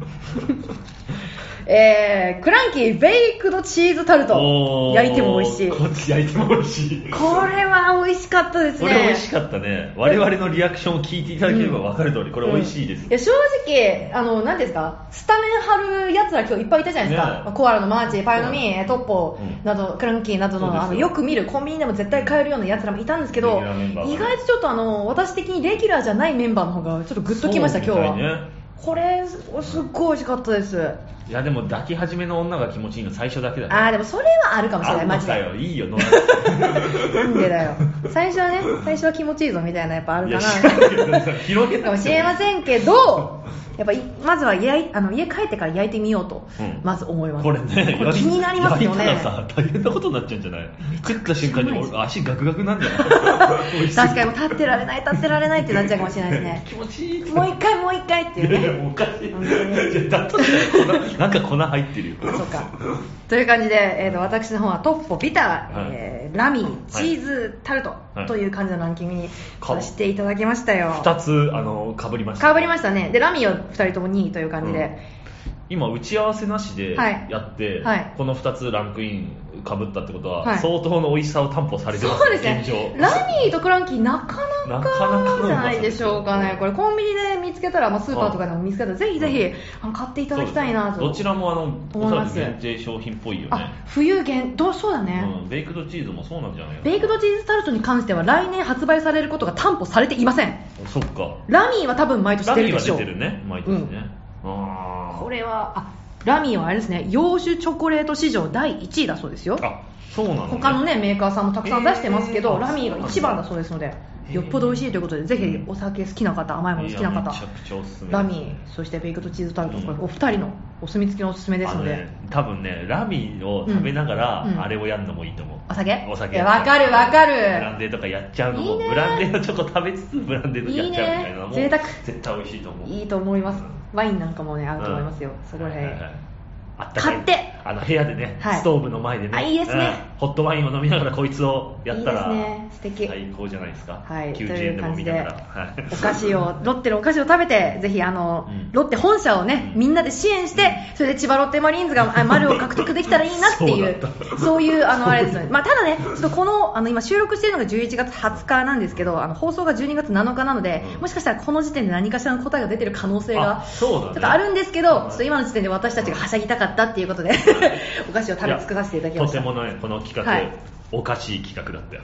クランキーベイクドチーズタルト、焼いても美味しい。 焼いても美味しい。 これは美味しかったですね。 これ美味しかったね。我々のリアクションを聞いていただければ分かる通り、これ美味しいです。 いや正直何ですか、スタメン張るやつら今日いっぱいいたじゃないですか。コアラのマーチ、パイのミー、トッポなど、クランキーなどのよく見るコンビニでも絶対買えるようなやつらもいたんですけど、意外とちょっと私的にレギュラーじゃないメンバーの方がちょっとグッときました。今日は。これすっごい美味しかったです。 いやでも抱き始めの女が気持ちいいの最初だけだね。 でもそれはあるかもしれない。マジでいいよなんでだよ。最初は気持ちいいぞみたいなやっぱあるかな広げたかもしれませんけど、やっぱまずは家帰ってから焼いてみようとまず思います。 これね、 これ気になりますよね。 焼いたらさ大変なことになっちゃうんじゃない？食った瞬間に俺足ガクガクなんじゃない？ 確かにもう立ってられないってなっちゃうかもしれないですね。 気持ちいい。 もう一回っていうね。 いやおかしい。だとしたらなんか粉入ってるよ。 そうか。という感じで、私の方はトッポビター、ラミーチーズタルトという感じのランキングにさせていただきましたよ。 2つかぶりました。 かぶりましたね。でラミーは2人とも2位という感じで、 今打ち合わせなしでやって、この2つランクインかぶったってことは、相当の美味しさを担保されてます。 そうですね。ラミーとクランキーなかなかじゃないでしょうかね。これコンビニで見つけたら、スーパーとかでも見つけたらぜひぜひ買っていただきたいなと。 どちらもおそらく限定商品っぽいよね。 冬限そうだね。 ベイクドチーズもそうなんじゃないの？ ベイクドチーズタルトに関しては来年発売されることが担保されていません。 そっか。 ラミーは多分毎年出るでしょう。 ラミーは出てるね、毎年ね。 これはラミーはあれですね、洋酒チョコレート市場第1位だそうですよ。 そうなのね。 他のねメーカーさんもたくさん出してますけど、ラミーが一番だそうですので、よっぽど美味しいということで、ぜひお酒好きな方、甘いもの好きな方、ラミー、そしてベイクドチーズタルト、これお二人のお墨付きのおすすめですので、 多分ね、ラミーを食べながら、あれをやるのもいいと思う。 お酒わかるブランデーとかやっちゃうのも、ブランデーのチョコ食べつつブランデーとやっちゃうみたいなのも贅沢、 絶対美味しいと思う。 いいと思います。ワインなんかもね合うと思いますよ。そこら辺買って部屋でね、ストーブの前でね、 いいですね。 ホットワインを飲みながらこいつをやったら、 いいですね、素敵、 最高じゃないですか。 はい、 90円でも見ながら、 お菓子をロッテのお菓子を食べて、ぜひロッテ本社をね、みんなで支援して、それで千葉ロッテマリーンズが丸を獲得できたらいいなっていうそういうあれですよね。ただね、ちょっとこの今収録しているのが11月20日なんですけど、放送が12月7日なので、もしかしたらこの時点で何かしらの答えが出てる可能性がちょっとあるんですけど、ちょっと今の時点で私たちがはしゃぎたかったっていうことでお菓子を食べ尽くさせていただきました。 とてもね、この企画、おかしい企画だったよ。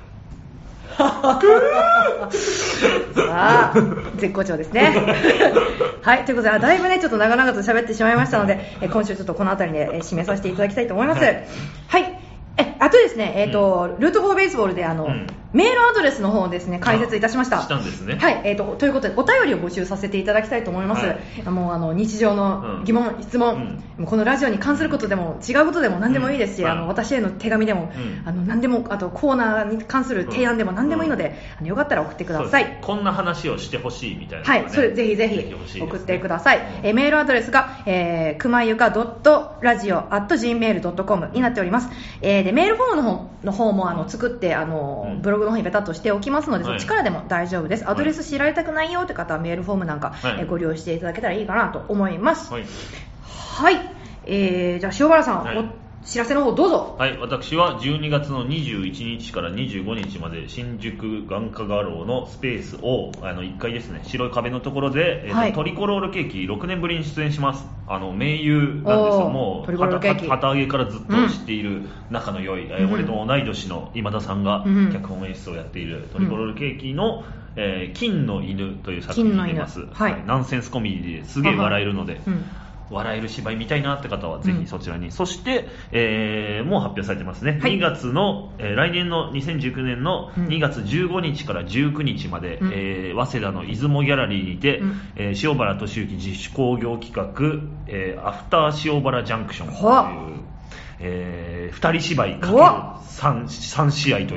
さあ絶好調ですね。はい、ということでだいぶねちょっと長々と喋ってしまいましたので、今週ちょっとこの辺りで締めさせていただきたいと思います。はい、あとですね、ルートフォーベースボールでメールアドレスの方をですね解説いたしました。 したんですね。 はい、ということでお便りを募集させていただきたいと思います。もう日常の疑問、質問、このラジオに関することでも違うことでも何でもいいですし、私への手紙でも、何でも、あとコーナーに関する提案でも何でもいいので、よかったら送ってください。 こんな話をしてほしいみたいな、 はい、それぜひぜひ送ってください。メールアドレスが、くまゆか .radio@gmail.com になっております。でメールフォームの方も作ってブログの方にベタっとしておきますので、そっちからでも大丈夫です。アドレス知られたくないよという方はメールフォームなんか、ご利用していただけたらいいかなと思います。はい、じゃあ塩原さん、 知らせの方どうぞ。 はい、私は12月の21日から25日まで新宿眼科画廊のスペースを1階ですね、白い壁のところで、はい、トリコロールケーキ6年ぶりに出演します。名優なんですよ。もう旗揚げからずっと知っている仲の良い、俺と同い年の今田さんが脚本演出をやっているトリコロールケーキの、金の犬という作品に出ます、はい、ナンセンスコメディですげえ笑えるので、笑える芝居見たいなって方はぜひそちらに、そして、もう発表されてますね、はい、2月の、来年の2019年の2月15日から19日まで、早稲田の出雲ギャラリーにて、塩原俊之自主興行企画、アフター塩原ジャンクションという、2人芝居かける 3試合という、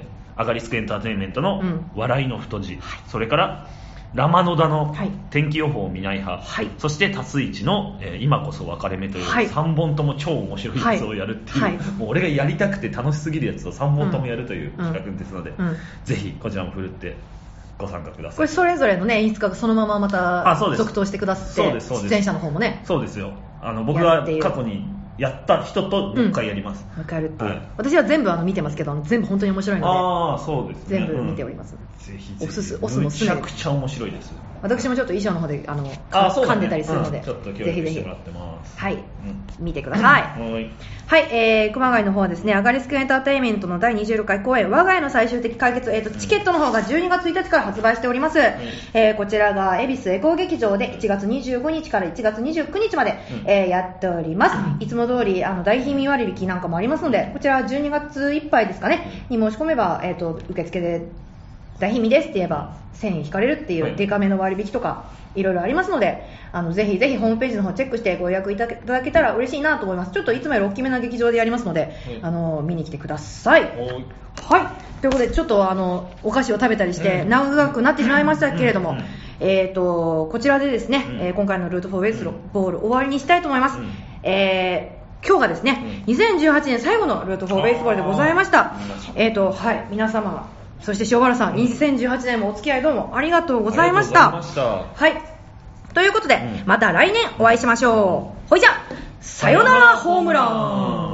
アガリスクエンターテインメントの笑いの太字、それからラマノダの天気予報見ない派、はい、そしてタスイチの、今こそ別れ目という3本とも超面白いやつをやるっていう、はい、もう俺がやりたくて楽しすぎるやつを3本ともやるという企画ですので、ぜひこちらも振るってご参加ください。 これそれぞれのね演出家がそのまままた続投してくださって、出演者の方もね、 そうですよ、僕が過去にやった人ともう一回やります。 わかるっていう、はい、私は全部見てますけど、全部本当に面白いので、 そうですね、 全部見ております。 ぜひぜひ、 おすすめ、めちゃくちゃ面白いです。 私もちょっと衣装の方で噛んでたりするので、 ちょっと協力してもらってます。 はい、見てください。はい、熊谷の方はですね、アガリスクエンターテインメントの第26回公演我が家の最終的解決、チケットの方が12月1日から発売しております。こちらが恵比寿エコー劇場で1月25日から1月29日まで、やっております。いつも通り大貧民割引なんかもありますので、こちら12月いっぱいですかねに申し込めば、受付で大貧民ですって言えば1000円引かれるっていうデカめの割引とかいろいろありますので、ぜひぜひホームページの方チェックしてご予約いただけたら嬉しいなと思います。ちょっといつもより大きめな劇場でやりますので、見に来てください。はい、ということでちょっとお菓子を食べたりして長くなってしまいましたけれども、こちらでですね、今回のルート4ベースボール終わりにしたいと思います。今日がですね、2018年最後のルート4ベースボールでございました。はい、皆様、そして塩原さん、2018年もお付き合いどうもありがとうございました。はい、ということで、また来年お会いしましょう。ほいじゃ、さよならホームラン。